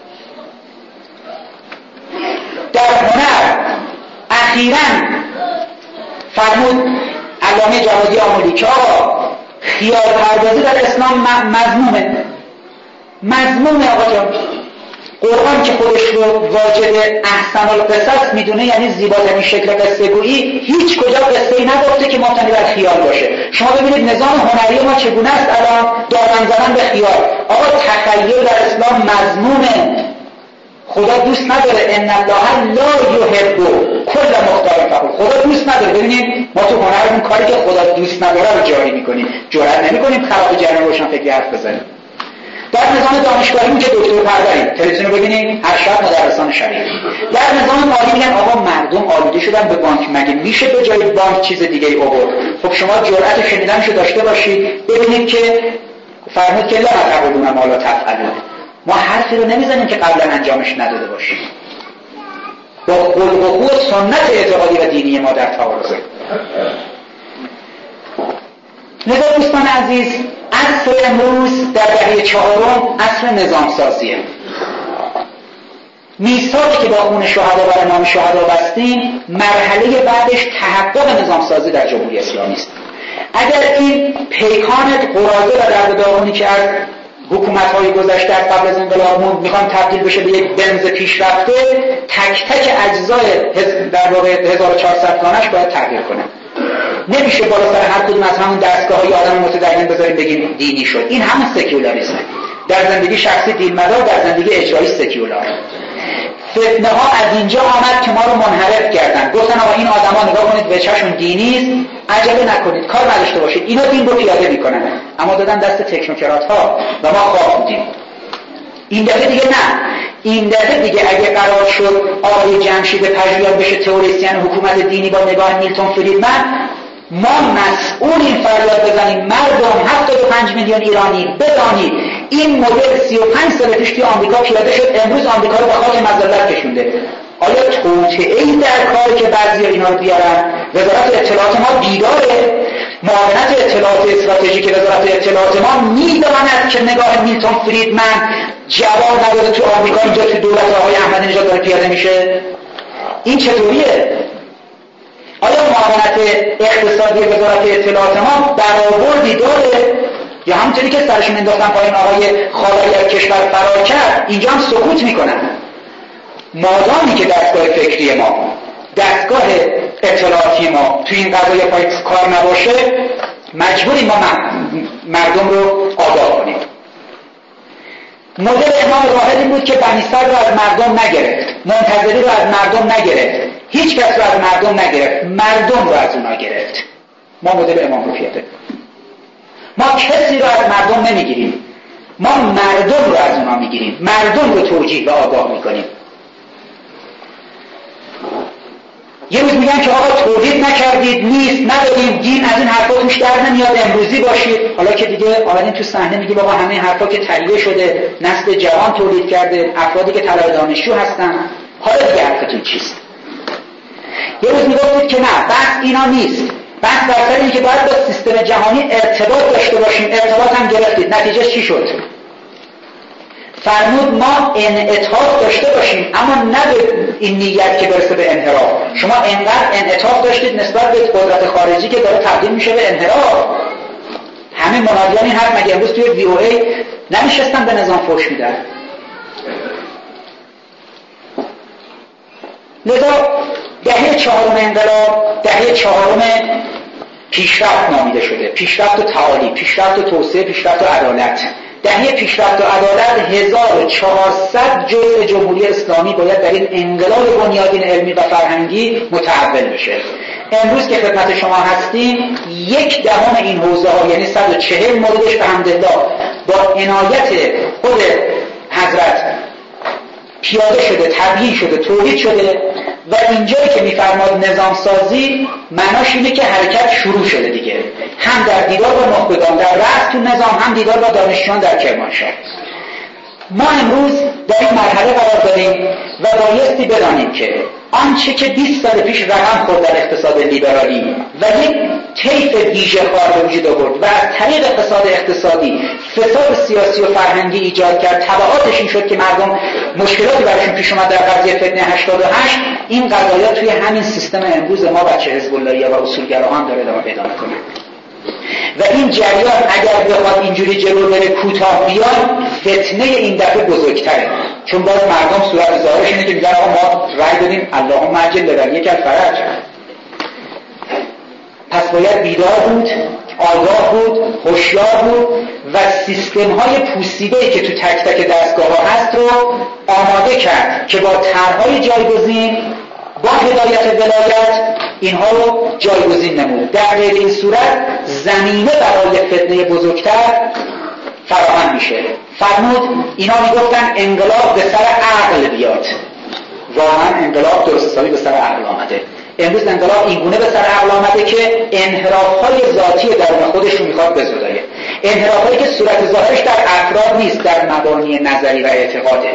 در هنر اخیراً فرمود علامه جوادی آملی که آقا خیال پردازی در اسلام مذمومه. مذمومه آقا جان. قرآن که خودش رو واجد احسن القصص میدونه، یعنی زیباترین شکل قصه گویی، هیچ کجا قصه‌ای نگفته که مبتنی بر خیال باشه. شما ببینید نظام هنری ما چگونه است الان، دامن زدن به خیال. آقا تخیل در اسلام مذمومه. خدا دوست نداره. ان الله لا یحب کل مختال فخور. خدا دوست نداره. ببینید ما تو هنرمون کاری که خدا دوست نداره رو جاری میکنیم، جرئت نمیکنیم خراب جریان روشن فکری حرف بزنیم. در نظام دانشگاهی که دکتر پروریم تلویزیون رو ببینید ارشد مدرسان شریعت. در نظام مالی میگن آقا مردم آلوده شدن به بانک، مگه میشه به جای بانک چیز دیگه ای آورد؟ خب شما جرأت شنیدنشو داشته باشید ببینید که فرمود که لا تقولون ما لا تفعلون. ما حرفی رو نمیزنیم که قبلا انجامش نداده باشیم. با خلق و خو سنت اعتقادی و دینی ما در تعارضه. لذا دوستان عزیز، عصر امروز در دهه چهارم عصر نظام سازیه. میثاقی که با خون شهدا و نام شهدا بستیم مرحله بعدش تحقق نظام سازی در جمهوری اسلامی است. اگر این پیکان قراضه و درد داغونی که از حکومت‌های گذشته از قبل از انقلاب موند میخوان تبدیل بشه به یک بنز پیشرفته، تک تک اجزای در واقع هزار و چهارصد گانش باید تغییر کنه. نمیشه بالا سر هر کدوم از همون دستگاه‌های آدم متدین بذاریم بگیم دینی شد. این همون سکولاریسمه. در زندگی شخصی دین مدار، در زندگی اجرایی سکولار. فتنه ها از اینجا آمد که ما رو منحرف کردن. گفتن آقا این آدما نگاه کنید وجهشون دینی است، عجله نکنید، کار نداشته باشید، اینا دین رو پیاده میکنن. اما دادن دست تکنوکرات ها و ما خواب بودیم. این دفعه دیگه نه. این دفعه دیگه اگه قرار شد آقای جمشید پژوهان بشه تئوریسین حکومت دینی با نگاه میلتون فریدمن، ما مسئولیم فریاد بزنیم مردم هفتاد و پنج میلیون ایرانی بدانید این مدل سی و پنج سال پیش توی آمریکا پیاده شد، امروز آمریکا رو به خاک مذلت کشونده. آیا توطئه‌ای در کاری که بعضی اینا رو بیارن؟ وزارت اطلاعات ما بیداره. معاونت اطلاعات استراتژیک وزارت اطلاعات ما میداند که نگاه میلتون فریدمن جواب نداده تو آمریکا اینجا تو دولت آقای احمدی نژاد داره پیاده میشه. این چطوریه؟ آیا معاونت اقتصادی وزارت اطلاعات ما برآوردی داره؟ یا همونطوری که سرشون انداختن پایین آقای خالقی از کشور فرار کرد اینجا هم سکوت میکنن؟ مادامی که دستگاه فکری ما، دستگاه اطلاعاتی ما توی این قضایه پای کار نباشه، مجبوریم ما مردم رو آگاه کنیم. مدل امام راحل این بود که بنی صدر رو از مردم نگرفت، منتظری رو از مردم نگرفت، هیچ کس رو از مردم نگرفت، مردم رو از اونا گرفت. ما مدل امام رو پیاده. ما کسی رو از مردم نمیگیریم، ما مردم رو از اونا میگیریم، مردم رو توجیه و آگاه میکنیم. میگن که آقا تولید نکردید، نیست، نداریم، دین از این حرفا توش در نمیاد، امروزی باشید. حالا که دیگه آمدین تو صحنه میگیم آقا همه حرفا که تهیه شده، نسل جوان تولید کرده، افرادی که طلبه دانشجو هستن، حالا دیگه حرفتون چیست؟ یه روز میگفتید که نه، بس اینا نیست، بس بر سر این که باید با سیستم جهانی ارتباط داشته باشیم، ارتباط هم گرفتید. نتیجه چی شد؟ فرمود ما انعطاف داشته باشیم، اما نه به این نیت که برسه به انحراف. شما انقدر انعطاف داشتید نسبت به قدرت خارجی که داره تبدیل میشه به انحراف. همین منادیان این حرف مگه امروز توی وی او ای نمیشستن به نظام فحش میدن؟ لذا دهه چهارم انقلاب دهه چهارم پیشرفت نامیده شده، پیشرفت و تعالی، پیشرفت و توسعه، پیشرفت و عدالت. دهه پیشرفت و عدالت هزار و چهارصد جزء جمهوری اسلامی باید در این انقلاب بنیادین علمی و فرهنگی متحول بشه. امروز که خدمت شما هستیم یک دهم این حوزه ها یعنی صد و چهل موردش به حمدالله با عنایت خود حضرت پیاده شده، تبیین شده، تولید شده و اینجایی که میفرماد نظام سازی معناش اینه که حرکت شروع شده دیگه، هم در دیدار با نخبگان در رأس تو نظام، هم دیدار با دانشجویان در کرمانشاه. ما امروز در این مرحله قرار داریم و بایستی بدانیم که آنچه که بیست سال پیش رقم خورد در اقتصاد لیبرالی و یک طیف ویژه کار به وجود آورد و از طریق اقتصاد اقتصادی فساد سیاسی و فرهنگی ایجاد کرد، تبعاتش این شد که مردم مشکلاتی براشون پیش اومد در قضیه فتنه هشتاد و هشت. این قضایا توی همین سیستم امروز ما بچه حزب اللهی و اصولگراها داره ادامه پیدا میکنه و این جریان اگر بخواد اینجوری جلو بره کوتاه بیاد، فتنه این دفعه بزرگتره، چون باز مردم صورت ظاهرش اینه که میگن آقا ما رأی دادیم اللهم عجل لولیک الفرج. پس باید بیدار بود، آگاه بود، هوشیار بود و سیستم های پوسیده‌ای که تو تک تک دستگاه ها هست رو آماده کرد که با طرح‌های جایگزین با هدایت ولایت اینها رو جایگزین نمود. در غیر این صورت زمینه برای فتنه بزرگتر فراهم میشه. فرمود اینا میگفتن انقلاب به سر عقل بیاد. واقعا انقلاب درست حسابی به سر عقل آمده. امروز انقلاب اینگونه به سر عقل آمده که انحراف‌های ذاتی درون خودش رو میخواد بزدایه. انحراف‌هایی که صورت ظاهرش در افراد نیست، در مبانی نظری و اعتقاده.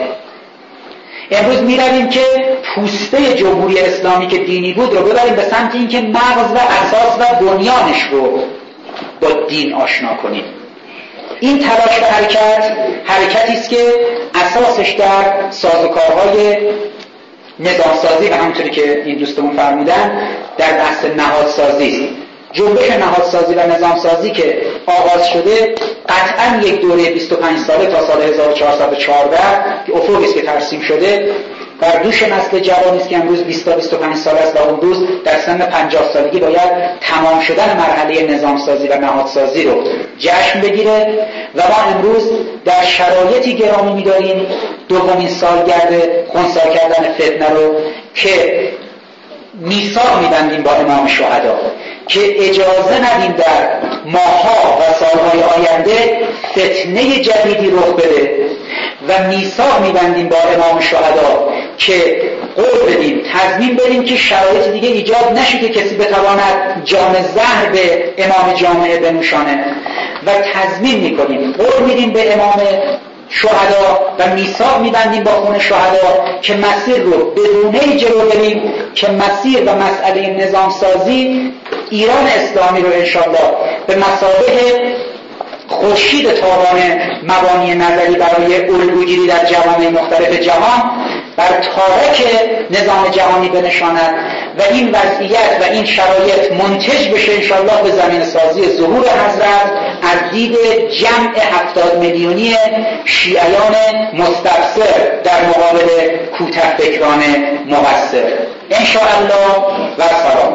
امروز می‌رویم که پوسته جمهوری اسلامی که دینی بود رو ببریم به سمت این که مغز و اساس و بنیانش رو با دین آشنا کنیم. این تلاش و حرکت حرکتی است که اساسش در سازوکارهای نظامسازی و همونطوری که این دوستمون فرمودن در بحث نهادسازی است. جنبش نهادسازی و نظامسازی که آغاز شده قطعاً یک دوره بیست و پنج ساله تا سال هزار و چهارصد و چهارده که افقی است که ترسیم شده بر دوش نسل جوانی است که امروز بیست تا بیست و پنج سال است و اون روز در سن پنجاه سالگی باید تمام شدن مرحله نظامسازی و نهادسازی رو جشن بگیره و ما امروز در شرایطی گرامی می‌داریم دومین سالگرد خنثی کردن فتنه رو که میثاق می‌بندیم با امام شهدا که اجازه ندیم در ماه‌ها و سال‌های آینده فتنه جدیدی رخ بده و میثاق می‌بندیم با امام شهدا که قول بدیم، تضمین بدیم که شرایط دیگه ایجاد نشه که کسی بتواند جام زهر به امام جامعه بنوشانه و تضمین می‌کنیم، قول میدیم به امام شهدا و میثاق می‌بندیم با خون شهدا که مسیر رو بدونه جلو بریم که مسیر و مسئله نظام سازی ایران اسلامی رو انشاءالله به مثابه خورشید تابان مبانی نظری برای الگوگیری در جوامع مختلف جهان بر تارک نظام جهانی بنشاند و این وضعیت و این شرایط منتج بشه انشاءالله به زمین سازی ظهور حضرت از دید جمع هفتاد میلیونی شیعیان مستبصر در مقابل کوته فکران مقصر انشاءالله و سلام.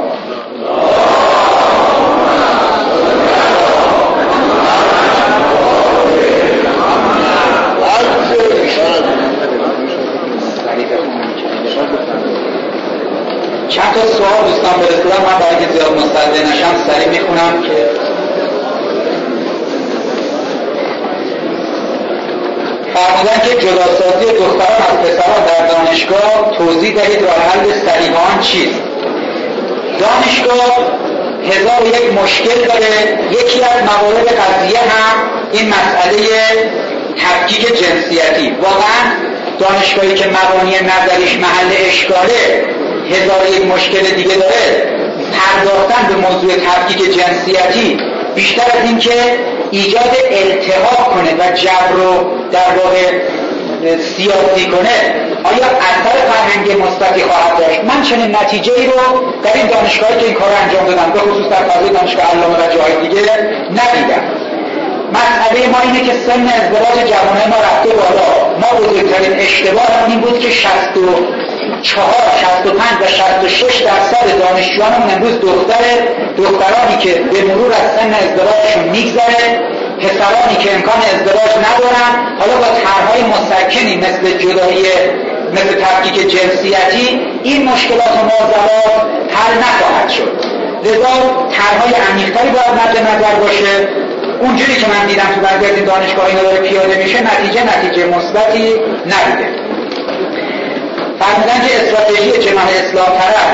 چند تا سوال دوستان برسیدم، من برای که زیاد مستعد نشم سریع میخونم که فرمودن که جداسازی دختران از پسران در دانشگاه توضیح دهید راه حل صحیح آن چیست؟ دانشگاه هزار و یک مشکل داره. یکی از موارد قضیه هم این مسئله تفکیک جنسیتی. واقعا دانشگاهی که مبانی نظریش محل اشکاله هزار و یک مشکل دیگه داره، پرداختن به موضوع تفکیک جنسیتی بیشتر از این که ایجاد التهاب کنه و جبر رو در واقع سیاسی کنه آیا اثر فرهنگی مثبتی خواهد داشت. من چنین نتیجه‌ای رو در این دانشگاهی که این کار انجام دادن به خصوص در فضای دانشگاه علامه و جاهای دیگه ندیدم. مسئله ما اینه که سن ازدواج جوانای ما رفته بالا. ما بزرگترین اشتباه این بود که شصت و چهار، شصت و پنج و شصت و شش درصد دانشجویانمون امروز دختر دخترانی که به مرور از سن ازدواجشون میگذره، پسرانی که امکان ازدواج ندارن، حالا با طرح‌های مسکنی مثل جدایی، مثل تفکیک جنسیتی این مشکلات و معضلات حل نخواهد شد. لذا طرح‌های عمیق‌تری باید مد نظر باشه. اونجوری که من دیدم تو بعضی از این دانشگاه‌ها اینا داره پیاده میشه، نتیجه نتیجه مثبتی نبوده. فرمودن که استراتژی جناح اصلاح طلب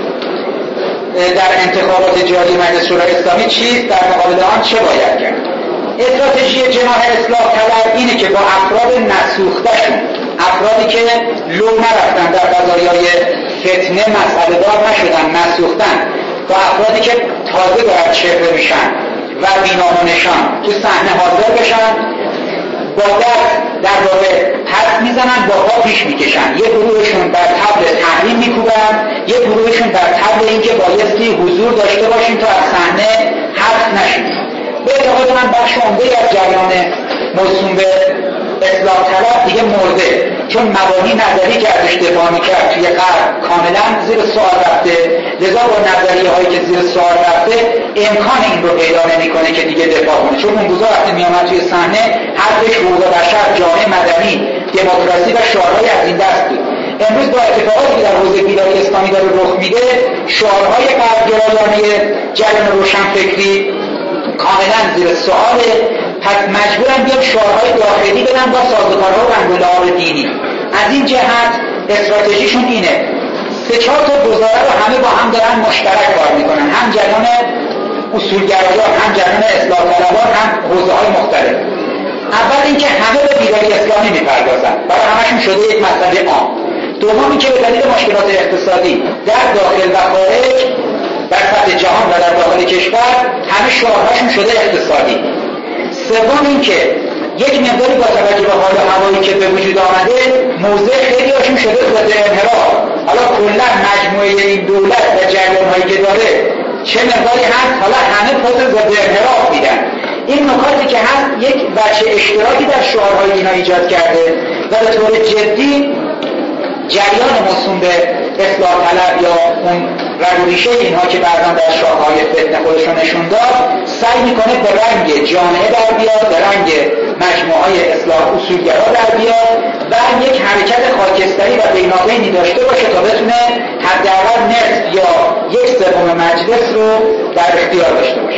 در انتخابات جاری مجلس شورای اسلامی چیست؟ در مقابل آن چه باید کرد؟ استراتژی جناح اصلاح طلب اینه که با افراد نسوخته‌شون، افرادی که لو نرفتن در قضایای فتنه مسئله دار نشدن، نسوختن، با افرادی که تازه دارن چهره میشن و بینام و نشان تو صحنه حاضر بشن، با دست در واقع پس میزنن، با پا پیش میکشن. یه گروهشون بر طبل تحریم میکوبن، یه گروهشون بر طبل اینکه بایستی حضور داشته باشیم تا از صحنه حذف نشیم. به اعتقاد من بخش عمده‌ای از جریان موسوم به اصلاح طلب دیگه مرده، چون مبانی نظری که ازش دفاع میکرد توی غرب کاملا زیر سوال رفته. لذا با نظریه هایی که زیر سوال رفته امکان این رو پیدا نمیکنه که دیگه دفاع کنه، چون اون روزا وقتی میامد توی صحنه حرفش حقوق بشر، جامعه مدنی، دموکراسی و شعارهای از این دست بود. امروز با اتفاقاتی که در حوزه بیداری اسلامی داره رخ میده، شعارهای غربگرایانه جریان روشنفکری کاملا زیر سواله. پس مجبورن بیان شعارهای داخلی بدن با سازوکارها و رنگ و لعاب دینی. از این جهت استراتژیشون اینه، سه چهار تا گزاره رو همه با هم دارن مشترک کار میکنن، هم جریان اصولگرایان، هم جریان اصلاح طلبان، هم حوزه‌های مختلف. اول اینکه همه به بیداری اسلامی میپردازن، برای همشون شده یک مسئله عام. دوم اینکه به دلیل مشکلات اقتصادی در داخل و خارج، در سطح جهان و در داخل کشور، همه شعارهاشون شده اقتصادی. سوم اینکه یک مقداری با توجه به حال هوایی که به وجود آمده، موضع خیلی هاشون شده ضد انحراف. حالا کلا مجموعه این دولت و جریان‌هایی که داره چه مقداری هست، حالا همه پوز ضد انحراف میدن. این نکاتی که هست یک بچه اشتراکی در شعارهای اینا ایجاد کرده و به طور جدی جریان موسوم به اصلاح طلب یا اون رگوریشه اینها که بعضا در شاههای فتنه خودشون نشون داد، سعی میکنه به رنگ جامعه در بیاد، به رنگ مجموعه اصلاح اصولگرا در بیاد و یک حرکت خاکستری و بینابینی داشته باشه تا بتونه حداقل نصف یا یک سوم مجلس رو در اختیار داشته باشه.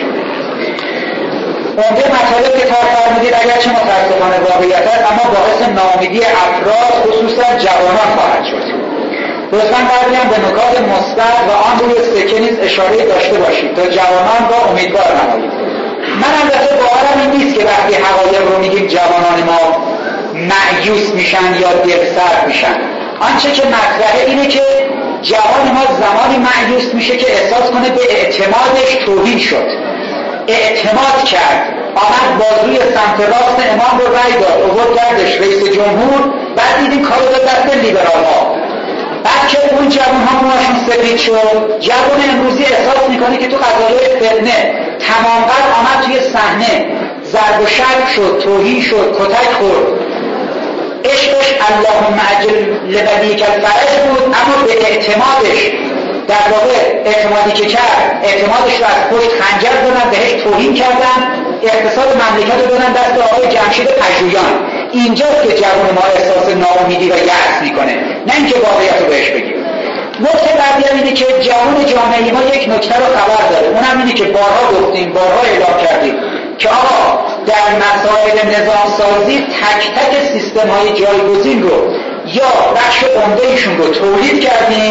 عمده مطالب که کار فرمودید اگرچه متاسفانه واقعیت است، اما باعث ناامیدی افراد خصوصا جوانان خواهد شد. لطفاً برگردیم به نکات مثبت و آن روی سکه نیز اشاره داشته باشید تا جوانان را امیدوار نمایید. من البته باورم این نیست که وقتی حقایق رو میگیم جوانان ما مایوس میشن یا دلسرد میشن. آنچه که مطرحه اینه که جوان ما زمانی مایوس میشه که احساس کنه به اعتمادش توهین شد، اعتماد کرد، آمد بازوی سمت راست امام رو رای داد، اوورد کردش رئیس جمهور، بعد دیدیم کارو داد دست لیبرال ها. بعد که اون جوان ها موهاشون سفید شد، جوان امروزی احساس میکنه که تو قضایای فتنه تمام قد آمد توی صحنه، ضرب و شتم شد، توهین شد، کتک خورد. عشقش اللهم اجل لبدیک الفرج بود، اما به اعتمادش، در واقع اعتمادی که کرد، اعتمادش رو از پشت خنجر دادن، بهش توهین کردن، اقتصاد مملکت رو دادن دست آقای جمشید پژویان. اینجاست که جوان ما احساس ناامیدی و یأس میکنه، نه اینکه واقعیت رو بهش بگیم. نکته بعدی اینه که جوان جامعه ما یک نکته رو خبر داره، اونم اینه که بارها گفتیم، بارها اعلام کردیم که آقا در مسائل نظام سازی تک تک سیستم های جایگزین رو یا بخش عمده ایشون رو تولید کردیم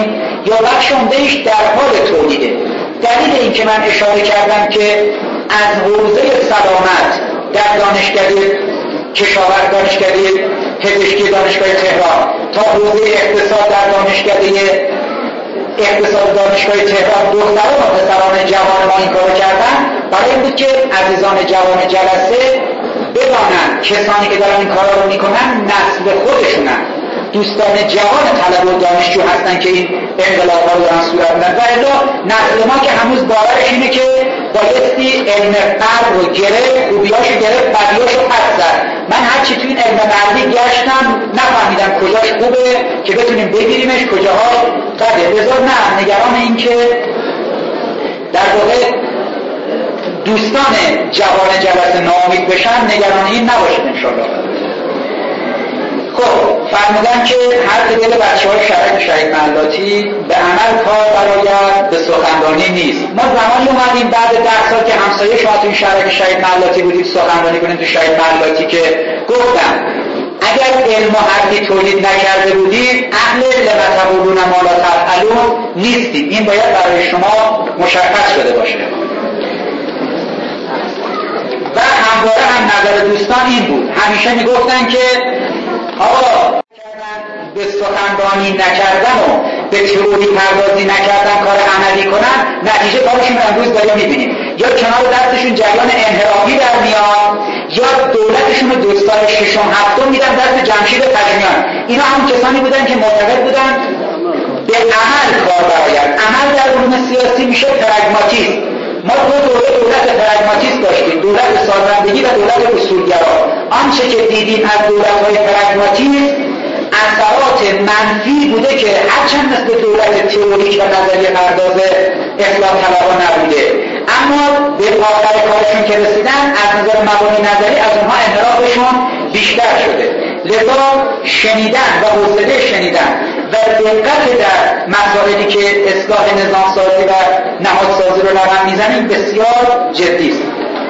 یا بخش عمده‌اش در حال تولیده. دلیل این که من اشاره کردم که از حوزه سلامت در دانشکده کشاورز، دانشکده پزشکی دانشگاه تهران تا حوزه اقتصاد در دانشکده اقتصاد دانشگاه تهران دختران و پسران جوان ما این کارو کردن، برای این بود که عزیزان جوان جلسه بدانن کسانی که دارن این کارا رو میکنن نسل خودشونن، دوستان جوان طلبه و دانشجو هستن که این انقلاب‌ها رو دارن صورت میدن. و الا نسل ما که هنوز باورش اینه که بایستی علم غرب رو گرفت، خوبیاشو گرفت، بدیاشو پس زد. من هرچی تو این علم غربی گشتم نفهمیدم کجاش خوبه که بتونیم بگیریمش، کجاها بده. لذا نه، نگران این که در واقع دوستان جوان جلسه ناامید بشن، نگران این نباشید انشالله. خب فرمودن که هر دل بچه های شرک شهید ملاتی به عمل کار برآید، به سخنرانی نیست. ما زمانی اومدیم بعد ده سال که همسایه شما تو این شرک شهید ملاتی بودید سخنرانی کنیم تو شهید ملاتی که گفتم اگر علم و حرفی تولید نکرده بودید اهل لما تقولون ما لا تفعلون نیستید. این باید برای شما مشخص شده باشه. و همواره هم نظر دوستان این بود، همیشه میگفتن که آقا به سخنرانی نکردن و به تئوری پردازی نکردن کار عملی کنن، نتیجه کارشون امروز داریم میبینیم. یا کنار دستشون جریان انحرافی در میاد، یا دولتشون رو دوستان ششم هفتم میدن دست جمشید پژمیان. اینا هم کسانی بودن که معتقد بودن به عمل کار برآید. عمل در علوم سیاسی میشه پراگماتیسم. ما دو دوره دولت پراگماتیسم داشتیم، دولت سازندگی و دولت اصولگرا. آنچه که دیدیم از دولت‌های پراگماتیسم اثرات منفی بوده که هرچند مثل دولت تئوریک و نظریه پرداز اصلاح طلبها نبوده، اما به آخر کارشون که رسیدن از نظر مبانی نظری از اونها انحرافشون بیشتر شده. لذا شنیدن و حوصله شنیدن و دقت در مسائلی که اصلاح نظام سازی و نهادسازی رو رقم میزنیم بسیار جدی است.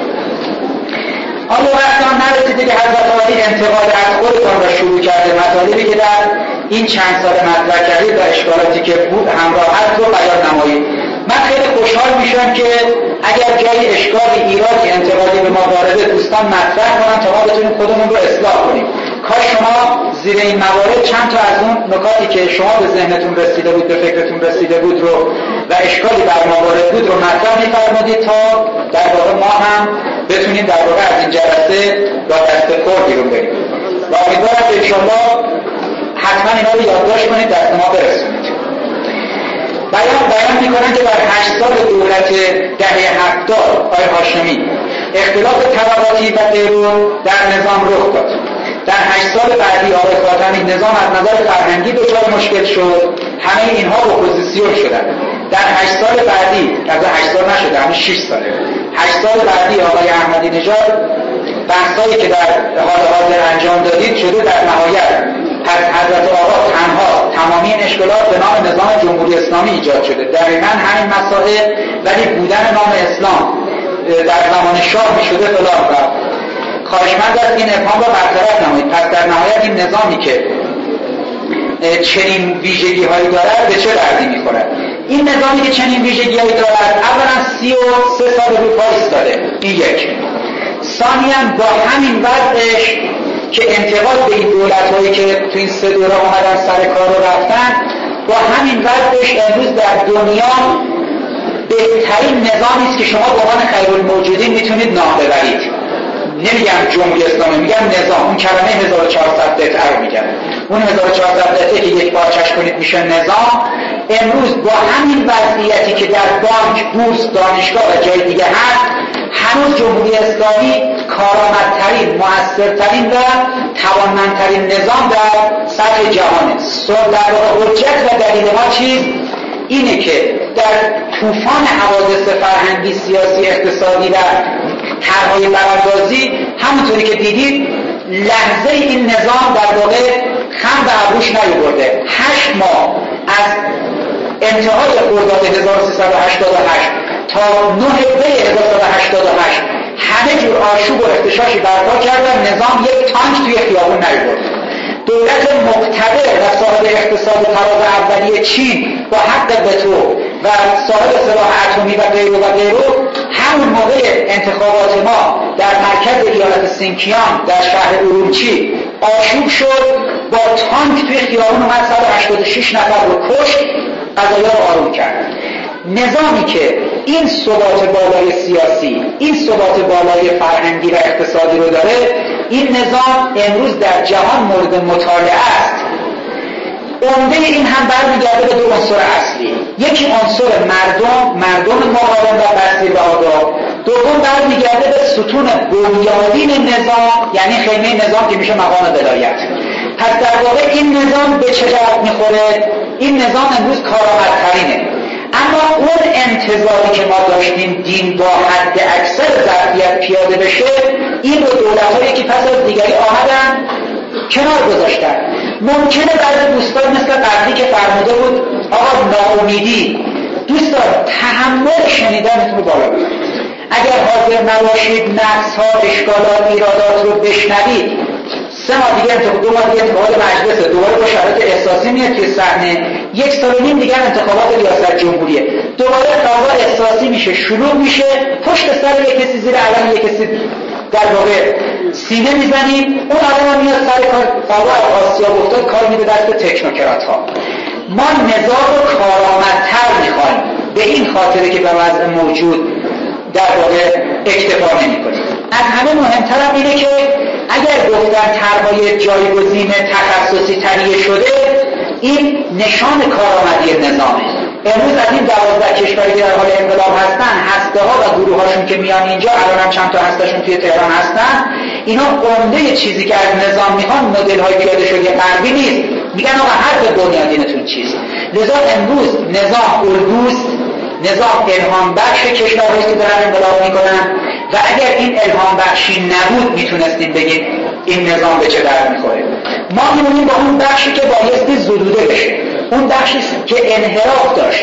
حالا وقتان نرسیده که حضرت عالی انتقاد از خودتان را شروع کرده، مطالبی که در این چند سال مطرح کردید و اشکالاتی که بود همراهت رو بیان نمایید. من خیلی خوشحال میشم که اگر جای اشکالی، ایرادی، انتقادی به ما وارده دوستان مطرح کنن تا ما بتونیم خودمون رو اصلاح کنیم. کاش شما زیر این موارد چند تا از اون نکاتی که شما به ذهنتون رسیده بود، به فکرتون رسیده بود رو و اشکالی بر ما وارد بود رو مطرح می‌فرمایید تا در واقع ما هم بتونیم در واقع از این جلسه با دست پر بیرون بریم. و امیدوارم که انشاءالله حتما اینا رو یادداشت کنید، دست ما برسونید. بیان بیان میکنن که در هشت سال دولت دهه هفتاد آقای هاشمی اختلاف طبقاتی و ترور در نظام رخ داد. در هشت سال بعدی آقای خاتمی نظام از نظر فرهنگی دچار مشکل شد، همه اینها اپوزیسیون شدن. در هشت سال بعدی، از هشت سال نشده، همه شش ساله. هشت سال بعدی آقای احمدی نژاد بحثایی که در حال حاضر انجام دادید شده در نهایت از حضرت آقا تنها تمامی این اشکالات به نام نظام جمهوری اسلامی ایجاد شده. دقیقاً همین مسائل، ولی بودن نام اسلام در زمان شاه می شده فلان و خواهشمند است این ابهام را برطرف نمایید. پس در نهایت این نظامی که چنین ویژگی هایی دارد به چه دردی می خورد؟ این نظامی که چنین ویژگی هایی دارد اولا سی و سه سال رو پا ایستاده، این یک. ثانیاً با همین وضعش که انتقاد به این دولت هایی که تو این سه دوره آمدن سر کار رو رفتن، با همین وضعش امروز در دنیا بهترین نظامی است که شما به عنوان خیرالموجودین میتونید نام ببرید. نمیگم جمهوری اسلامی، میگم نظام. اون کلمه هزار و چهارصد قطعه رو میگم. اون هزار و چهارصد قطعه که یک بارچش کنید میشه نظام. امروز با همین وضعیتی که در بانک، بورس، دانشگاه و جای دیگه هست، هنوز جمهوری اسلامی کارآمدترین، مؤثرترین و توانمندترین نظام در سطح جهانه. در واقع حجت و دلیل ما چیز اینه که در طوفان حوادث فرهنگی، سیاسی، اقتصادی و طرح‌های براندازی همونطوری که دیدید لحظه این نظام در واقع خم به ابروش نیاورده. هشت ماه از انتهای خرداد هزار و سیصد و هشتاد و هشت تا نه دی هزار و سیصد و هشتاد و هشت همه جور آشوب و اختشاشی برپا کردن، نظام یک تانک توی خیابون نیاورد. دولت مقتدر منتظر و صاحب اقتصاد تراز اولیه چین با حق وتو و صاحب سلاح اتمی و غیره و غیره همون موقع انتخابات ما در مرکز ایالت سینکیان در شهر اورومچی آشوب شد، با تانک توی خیابون اومد صد و هشتاد و شش نفر رو کشت، قضایا رو آروم کرد. نظامی که این ثبات بالای سیاسی، این ثبات بالای فرهنگی و اقتصادی رو داره، این نظام امروز در جهان مورد مطالعه است. عمده این هم برمیگرده به دو عنصر اصلی، یکی عنصر مردم، مردم مقاوم و بسیر و آگاه، دوم برمیگرده به ستون بنیادین نظام، یعنی خیمه نظام که میشه مقام ولایت. پس در واقع این نظام به چه جهت میخوره؟ این نظام امروز کارآمدترینه. اما اون انتظاری که ما داشتیم دین با حد اکثر ظرفیت پیاده بشه، این رو دولت‌هایی که پس از دیگری آمدن کنار گذاشتن. ممکنه بعضی دوستان مثل قبلی که فرموده بود آقا ناامیدی، دوستان تحمل شنیدنتون رو بالا ببرید. اگر حاضر نباشید نقص‌ها، اشکالات، ایرادات رو بشنوید، سه ماه دیگه انتخاب، دو ماه دیگه انتخابات مجلسه، دوباره با شرایط احساسی میاد توی صحنه، یک سال و نیم دیگه انتخابات ریاست جمهوریه، دوباره فضا احساسی میشه، شلوغ میشه، پشت سر یک کسی زیر علم یک کسی در واقع سینه میزنیم، اون آدم میاد سر کار، فضا آسیا افتاد کار میده دست تکنوکرات ها. ما نظام رو کارآمدتر میخوایم، به این خاطره که به وضع موجود در واقع اکتفا نمی‌کنیم. از همه مهمتر اینه که اگر گفتن طرح‌های جایگزین تخصصی تهیه شده، این نشان کارآمدی نظامه. امروز از این دوازده کشوری که در حال انقلاب هستن، هسته‌ها و گروه‌هاشون که میان اینجا، الان هم چند تا هسته‌شون توی تهران هستن، اینا عمده چیزی که از نظام میخوان مدل‌های پیاده شده غربی نیست. میگن آقا حرف بنیادینتون چیست؟ لذا امروز نظام الگوست، نظام الهام بخش کشورهایی که دارن انقلاب میکنن و اگر این الهام بخشی نبود میتونستیم بگیم این نظام به چه درد میخوره. ما میمونیم با اون بخشی که بایستی زدوده بشه، اون بخشی که انحراف داشت،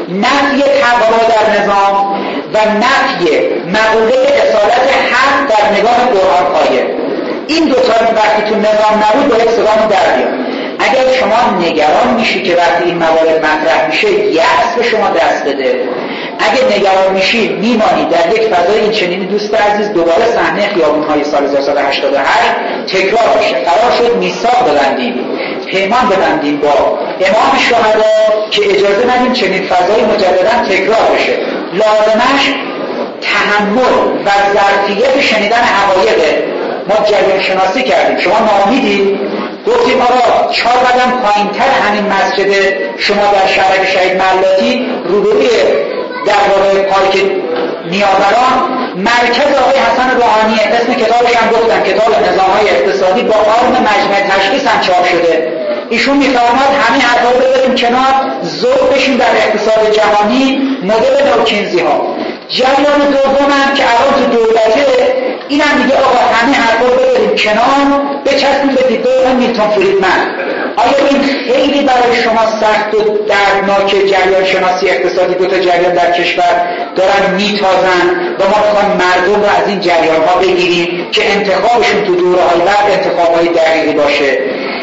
نفی تقوا در نظام و نفی مقوله اصالت حق در نگاه قرآن آیه. این دوتا وقتی تو نظام نبود باید صدامون در بیاد. اگر شما نگران میشی که وقتی این موارد مطرح میشه یأس به شما دست بده، اگر نگران میشی میمانی در یک فضای این چنینی، دوست عزیز دوباره صحنه خیابون‌های سال هزار و سیصد و هشتاد و هشت تکرار بشه. قرار شد میثاق ببندیم، پیمان ببندیم با امام شهدا که اجازه ندیم چنین فضای مجددا تکرار بشه. لازمش تحمل و ظرفیت شنیدن حقایق. ما جریان شناسی کردیم، شما ناامیدید؟ گفتیم آقا چهار قدم پایین‌تر همین مسجد شما در شهر شهید ملاتی روبروی در واقع پارک نیاوران مرکز آقای حسن روحانی، اسم کتابش هم گفتم، کتاب نظام‌های اقتصادی با آرم مجمع تشخیص هم چاپ شده. ایشون می‌فرماد همین حرفا رو بذاریم کنار، ذوق بشیم در اقتصاد جهانی، مدل نوکینزی‌ها. جریان دومم که الان تو دولته، این هم میگه آقا همه حرفا رو بذاریم کنار، بچسبیم به دیدگاه میلتون فریدمن. آیا این خیلی برای شما سخت و دردناک جریان شناسی اقتصادی دو تا جریان در کشور دارن میتازن و ما میخوایم مردم رو از این جریان ها بگیریم که انتخابشون تو دوره های بعد انتخاب های دقیقی باشه؟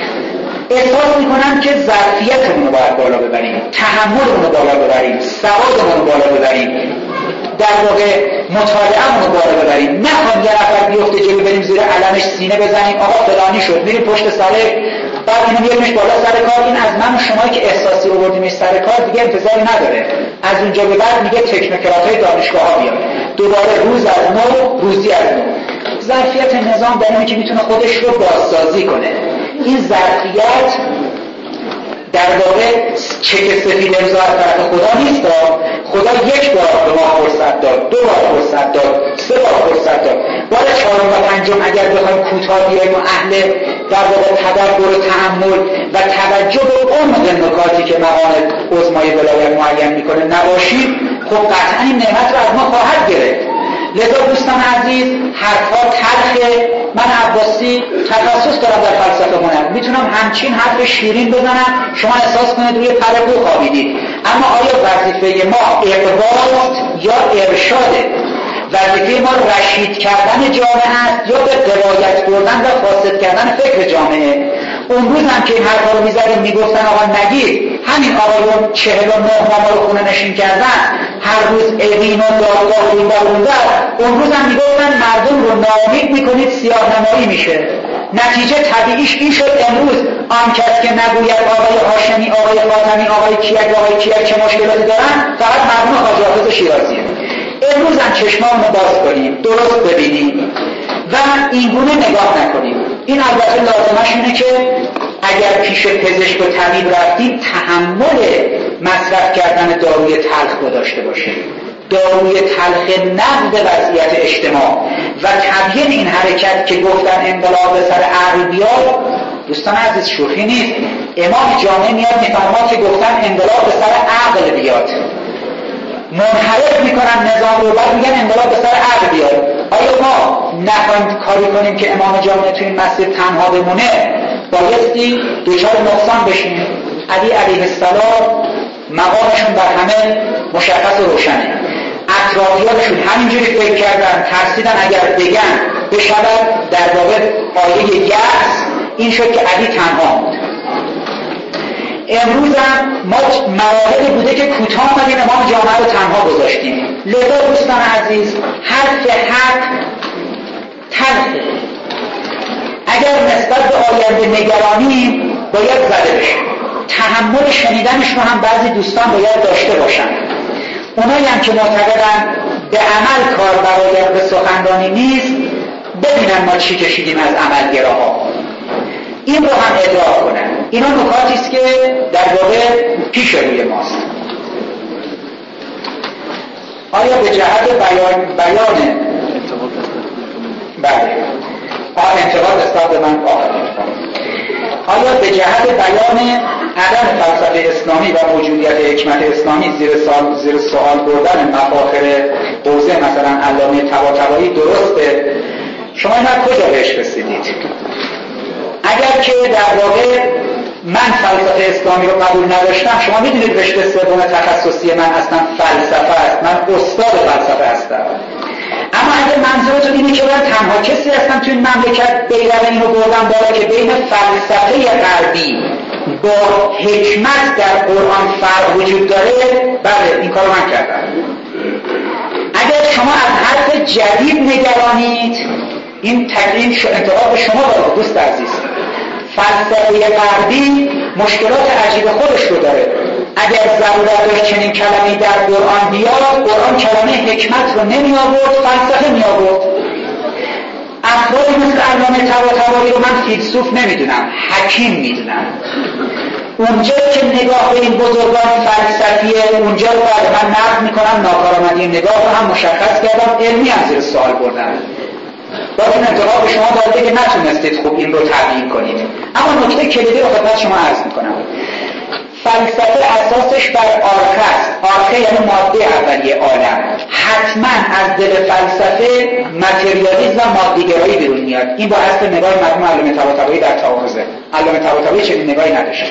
احساس میکنم که ظرفیتمون رو باید بالا ببریم، تحملمون رو بالا ببریم، سوادمون رو بالا ببریم، در واقع مطالعه‌مون رو بالا ببریم. نخوایم یه نفر بیفته جلو بریم زیر علمش سینه بزنیم آقا فلانی شد، میریم پشت سره، بعد اینو میاریمش بالا سر کار. این از من و شمایی که احساسی آوردیمش سر کار دیگه انتظاری نداره. از اونجا به بعد میگه تکنوکرات‌های دانشگاه‌ها بیان، دوباره روز از نو، روزی از نو. ظرفیت نظام در اینه که میتونه خودش رو بازسازی کنه. این ظرفیت در واقع چک سفید امضا از طرف خدا نیست. خدا یک بار به ما فرصت داد، دو بار فرصت داد، سه بار فرصت داد. بار چهارم و پنجم اگر بخوایم کوتاه بیاییم و اهل در واقع تدبر و تأمل و توجه به عمق نکاتی که مقام عظمای ولایت معین میکنه نباشیم، خب قطعا این نعمت رو از ما خواهد گرفت. لذا دوستان عزیز، حرفا تلخه. من عباسی تخصص دارم در فلسفه هنر، میتونم همچین حرف شیرین بزنم شما احساس کنید روی پر بو خوابیدید. اما آیا وظیفه ما اقبال یا ارشاده؟ وظیفه ما رشید کردن جامعه است یا به قوایت بردن و فاسد کردن فکر جامعه؟ اون روز هم که این حرفا رو میزدیم میگفتن آقا نگید، همین آقایون چهل و نه ماه رو خونه نشین کردن، هر روز اوین و دادگاه این بر اون بر، اون روز هم میگفتن مردم رو ناامید میکنید سیاه نمایی میشه. نتیجه طبیعیش این شد امروز آن کس که نگوید آقای هاشمی، آقای خاتمی، آقای کیک، آقای کیک چه مشکلاتی دارن، فقط مردم حاجی حافظ شیرازیه. امروز هم چشمامون رو باز کنیم، درست ببینیم و اینگونه نگاه نکنیم. این البته لازمش اینه که اگر پیش پزشک و طبیب رفتید تحمل مصرف کردن داروی تلخ رو داشته باشید. داروی تلخ نقد وضعیت اجتماع و تبیین این حرکت که گفتن انقلاب سر عقل بیاد، دوستان عزیز شوخی نیست. امام جامع میاد میفرماد که گفتن انقلاب سر عقل بیاد، منحرف میکنن نظام رو، بعد میگن انقلاب سر عقل بیاد. آیا ما نخواهیم کاری کنیم که امام جامع توی این مسجد تنها بمونه؟ بایستی دوچار نقصان بشیم. علی علیه السلام مقامشون بر همه مشخص و روشنه، اطرافیانشون همینجوری فکر کردن، ترسیدن اگر بگن بشود در واقع آیه یأس این شد که علی تنها بود. امروز هم ما مراحلی بوده که کوتاه آمدیم امام جامعه رو تنها گذاشتیم. لذا دوستان عزیز حرف حق تلخه، اگر نسبت به آینده نگرانیم باید زده بشه. تحمل شنیدنش رو هم بعضی دوستان باید داشته باشن. اونایی هم که معتقدن به عمل کار برای به سخنرانی نیست، ببینن ما چی کشیدیم از عملگراها، این رو هم ادراک کنن. اینا نکاتی است که در واقع پیش روی ماست. آیا به جهت بیان بیان بله آیا انتقاد نسبت به من آیا به جهت بیان عدم فلسفه اسلامی و موجودیت حکمت اسلامی زیر سوال زیر سوال بردن مفاخر حوزه مثلا علامه طباطبایی درسته؟ شما اینا کجا بهش رسیدید؟ اگر که در واقع من فلسفه اسلامی رو قبول نداشتم، شما میدونید رشته سوم تخصصی من اصلا فلسفه است، من استاد فلسفه هستم. اما اگر منظورتون اینه که من تنها کسی هستم تو این مملکت بیرق اینو بردم بالا که بین فلسفه غربی با حکمت در قرآن فرق وجود داره، بله این کارو من کردم. اگر شما از حرف جدید نگرانید، این تقریم انتقاد شما داره دوست عزیز. فلسفه غربی مشکلات عجیب خودش رو داره. اگر ضرورت داشت چنین کلمه‌ای در قرآن بیاد، قرآن کلمه حکمت رو نمی آورد، فلسفه می آورد. افرادی مثل علامه طباطبایی رو من فیلسوف نمیدونم، حکیم میدونم. اونجا که نگاه به این بزرگان فلسفیه، اونجا رو بعد من نقد میکنم، ناکارآمدی نگاه رو هم مشخص کردم، علمی هم زیر سوال بردم. باید این انتقاد به شما داده که نتونستید خوب این رو تبیین کنید. اما نکته کلیدی رو خدمت شما عرض میکنم. فلسفه اساسش بر آرخه است. آرخه یعنی ماده اولیه عالم. حتما از دل فلسفه متریالیسم و مادیگرایی بیرون میاد. این با اصل نگاه مرحوم علامه طباطبایی در تعارضه. علامه طباطبایی چنین نگاهی نداشت.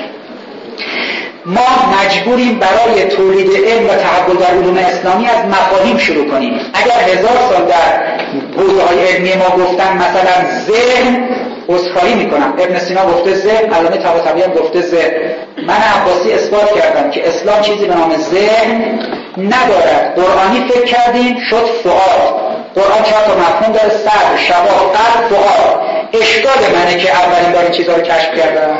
ما مجبوریم برای تولید علم و تحول در علوم اسلامی از مفاهیم شروع کنیم. اگر هزار سال در حوزه‌های علمی ما گفتن مثلا ذهن، عذرخواهی میکنم، ابن سینا گفته ذهن، علامه طباطبایی هم گفته ذهن. من عباسی اثبات کردم که اسلام چیزی به نام ذهن ندارد. قرآنی فکر کردیم شد فؤاد. قرآن چهار تا مفهوم داره: صدر، شباب، قلب، فؤاد. اشکال منه که اولین بار این چیزا رو کشف کردم.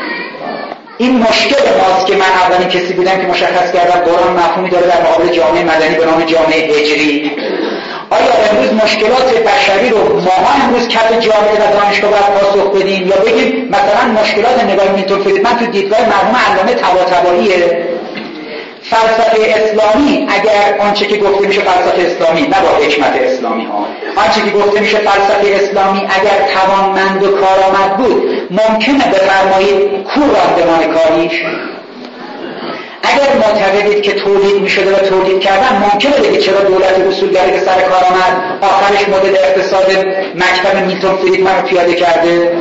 این مشکل ماست که من اولین کسی بودم که مشخص کردم قرآن مفهومی داره در مقابل جامعه مدنی به نام جامعه هجری. آیا امروز مشکلات بشری رو ماها امروز کف جامعه و دانشگاه باید پاسخ بدیم یا بگیم مثلا مشکلات نگاه میلتون فریدمن تو دیدگاه مرحوم علامه طباطباییه؟ فلسفه اسلامی اگر آنچه که گفته میشه فلسفه اسلامی، نه با حکمت اسلامی ها، آنچه که گفته میشه فلسفه اسلامی اگر توانمند و کارآمد بود، ممکنه بفرمایید کو راندمان کاریش؟ اگر معتقدید که تولید میشده و تولید کردن، ممکنه بگید چرا دولت اصولگری که سر کار آمد آخرش مدل اقتصاد مکتب میلتون فریدمن رو پیاده کرده؟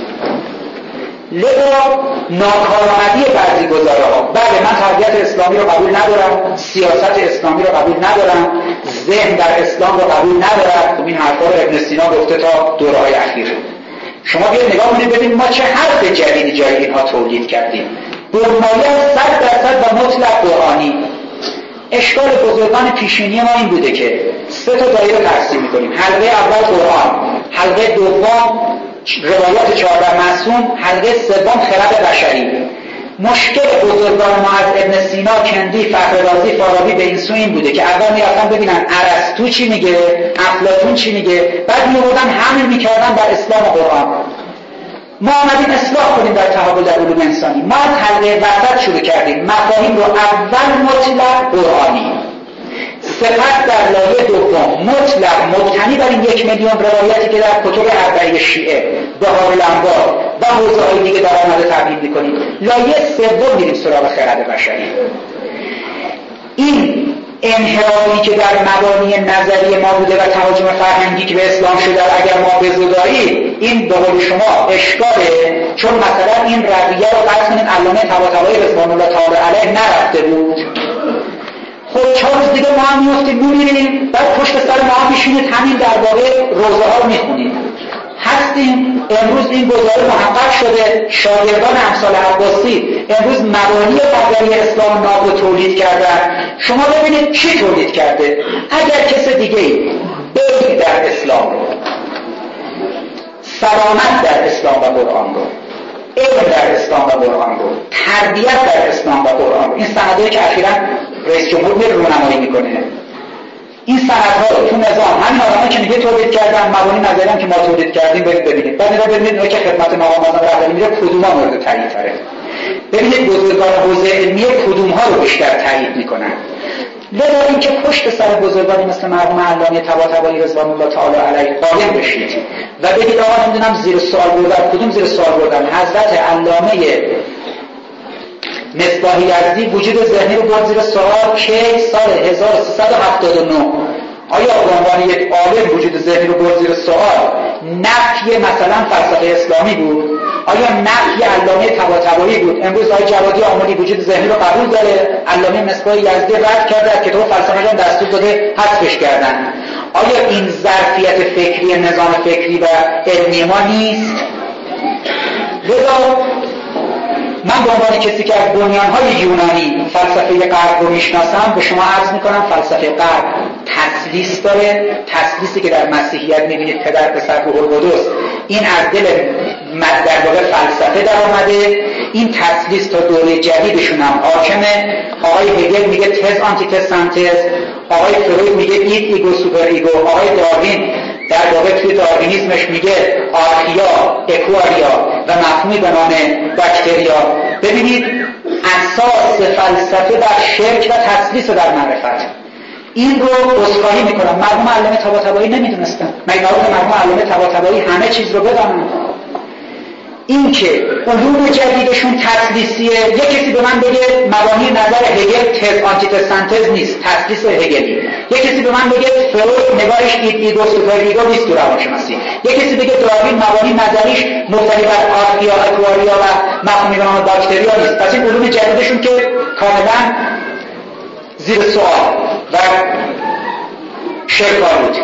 لذا ناکارآمدی بعضی گزاره‌ها. بله من تربیت اسلامی رو قبول ندارم، سیاست اسلامی رو قبول ندارم، ذهن در اسلام رو قبول ندارم. این حرفا رو ابن سینا گفته تا دوره‌های اخیر. شما بیا نگاه کنید ببینید ما چه حرف جدیدی جای اینها تولید کردیم. برمایه صد درصد و مطلق قرآنی. اشکال بزرگان پیشینی ما این بوده که سه تا دایره تقسیم می‌کنیم. حلقه اول قرآن، حلقه دوم روایات چهارده معصوم، حلقه سوم خرد بشری. مشکل بزرگان ما از ابن سینا، کندی، فخررازی، فارابی به این سو این بوده که اول میرفتن ببینن ارسطو چی میگه، افلاطون چی میگه، بعد میوردن حمل میکردن بر اسلام و قرآن. ما آمدیم اصلاح کنیم در تحول در علوم انسانی. ما از حلقه وسط شروع کردیم، مفاهیم رو اول مطلق قرآنی، سپس در لایه دوم مطلق مبتنی بر این یک میلیون روایتی که در کتب اربعه شیعه، بهار الانوار و حوزه‌های دیگه در آمده تبیین می‌کنیم. لایه سوم میریم سراغ خرد بشری. این انحرافی که در مبانی نظری ما بوده و تهاجم فرهنگی که به اسلام شده اگر ما بزودایی، این به قول شما اشکاله، چون مثلا این رویه رو فرض کنید علامه طباطبایی رضوان الله تعالی علیه نرفته بود. خب چهار روز دیگه ما هم میفتیم میبینیم، بعد پشت سر ما هم میشینید همین درباره روزه ها رو میخونید. هستیم امروز این گزاره محقق شده، شاگردان امثال عباسی امروز مبانی نظری اسلام ناب رو تولید کردن. شما ببینید چی تولید کرده. اگر کس دیگه بیع در اسلام رو، سلامت در اسلام و قرآن رو، علم در اسلام و قرآن رو، تربیت در اسلام و قرآن رو، این سندهایی که اخیراً رئیس جمهور میره رونمایی میکنه، این سندها رو تو نظام همین آدمایی که میگه تولید کردن، مبانی نظری هم که ما تولید کردیم برید ببینید. بعد اینا ببینید اونایی که خدمت مقام اعظم رهبری میره کدوم‌ها مورد تایید تره. ببینید بزرگان حوزه علمیه کدوم‌ها رو بیشتر تایید میکنن. لذا اینکه پشت سر بزرگانی مثل مرحوم علامه طباطبایی رضوان الله تعالی علیه قائم بشید و بگید آقا نمیدونم زیر سوال بردن، کدوم زیر سوال بردن؟ حضرت علامه مصباح یزدی وجود ذهنی رو برد زیر سوال که سال هزار و سیصد و هفتاد و نه. آیا به عنوان یک عالم وجود ذهنی رو برد زیر سوال نفی مثلا فلسفه اسلامی بود؟ آیا نفی علامه طباطبایی بود؟ امروز آقای جوادی آملی وجود ذهنی رو قبول داره، علامه مصباح یزدی رد کرده، از کتاب فلسفه هم دستور داده حذفش کردن. آیا این ظرفیت فکری نظام فکری و علمی ما نیست؟ لذا من به عنوان کسی که از بنیان‌های یونانی فلسفه غرب رو میشناسم به شما عرض میکنم فلسفه غرب تسلیس داره. تسلیسی که در مسیحیت میبینید پدر پسر روح القدس، این از دل در واقع فلسفه در آمده. این تسلیس تا دوره جدیدشون هم حاکمه. آقای هگل میگه تز آنتی تز سنتز، آقای فروید میگه اید ایگو سوپر ایگو، آقای داروین در واقع توی داروینیسمش میگه آرکیا، اکواریا و مفهومی به نام باکتریا. ببینید اساس فلسفه در شرک و تسلیس در معرفت. این رو عذرخواهی میکنم، مرحوم علامه طباطبایی نمیدونستن. مگه نبود مرحوم علامه طباطبایی همه چیز رو بدانن؟ این که علوم جدیدشون تسلیسیه. یک کسی به من بگه مبانی نظر هگل تز آنتی تز سنتز نیست، تسلیس هگلی. یک کسی به من بگه فروید نگاهش اید ایگو سوپر ایگو نیست تو روانشناسی. یک کسی بگه داروین مبانی نظریش مبتنی بر آرکیا، اکواریا و مفهومی به نام باکتریا نیست. پس این علوم جدیدشون که کاملا زیر سوال و شرکار بود.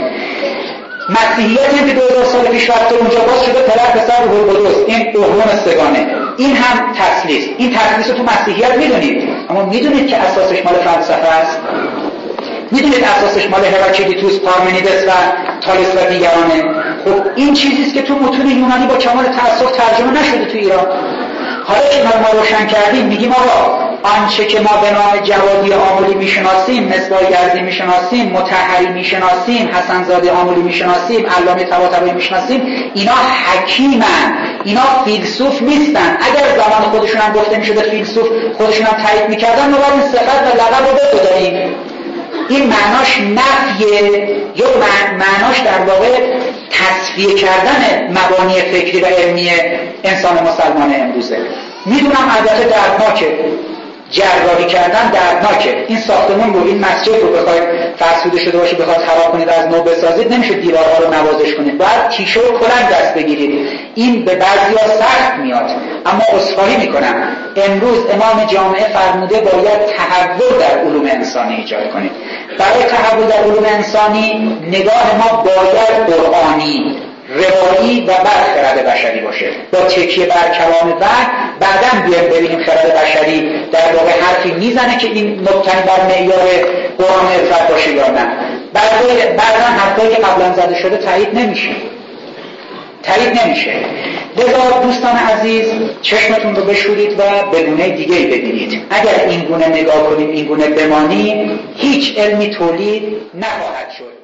مسیحیت هم که دو هزار سال پیش رفته اونجا باز شده پدر پسر روح القدس، این احرام سگانه. این هم تسلیس. این تسلیس رو تو مسیحیت میدونید، اما میدونید که اساسش مال فلسفه است؟ میدونید اساسش مال هراکلیتوس، پارمنیدس و تالس و دیگرانه؟ خب این چیزیست که تو متون یونانی با کمال تأسف ترجمه نشده تو ایران. حالا که ما روشن کردیم میگیم آقا آنچه که ما به نام جوادی آملی میشناسیم، مصباح یزدی میشناسیم، مطهری میشناسیم، حسنزاده آملی میشناسیم، علامه طباطبایی میشناسیم، اینا حکیمن، اینا فیلسوف نیستن. اگر زمان خودشون هم گفته میشده فیلسوف، خودشون هم تایید میکردن، ما باید این صفت و لقب رو بداریم. این معناش نفیه یا معناش در واقع تصفیه کردن مبانی فکری و علمی انسان مسلمان امروزه. میدونم البته دردناکه، جراحی کردن دردناکه. این ساختمون رو، این مسجد رو بخواید فرسوده شده باشه بخواید خراب کنید از نو بسازید، نمیشه دیوارها رو نوازش کنید، باید تیشه و کلنگ دست بگیرید. این به بعضیا سخت میاد، اما عذرخواهی میکنم امروز امام جامعه فرموده باید تحول در علوم انسانی ایجاد کنید. برای تحول در علوم انسانی نگاه ما باید قرآنی روایی و بعد خرد بشری باشه، با تکیه بر کلام وحی بعداً بیایم ببینیم خرد بشری در واقع حرفی میزنه که این مبتنی بر معیار قرآن عرفت باشه یا نه. بعداً حرفایی که قبلا زده شده تایید نمیشه تایید نمیشه. لذا دوستان عزیز چشمتون رو بشورید و به گونه دیگه‌ای ببینید. اگر این گونه نگاه کنیم، این گونه بمانیم، هیچ علمی تولید نخواهد شد.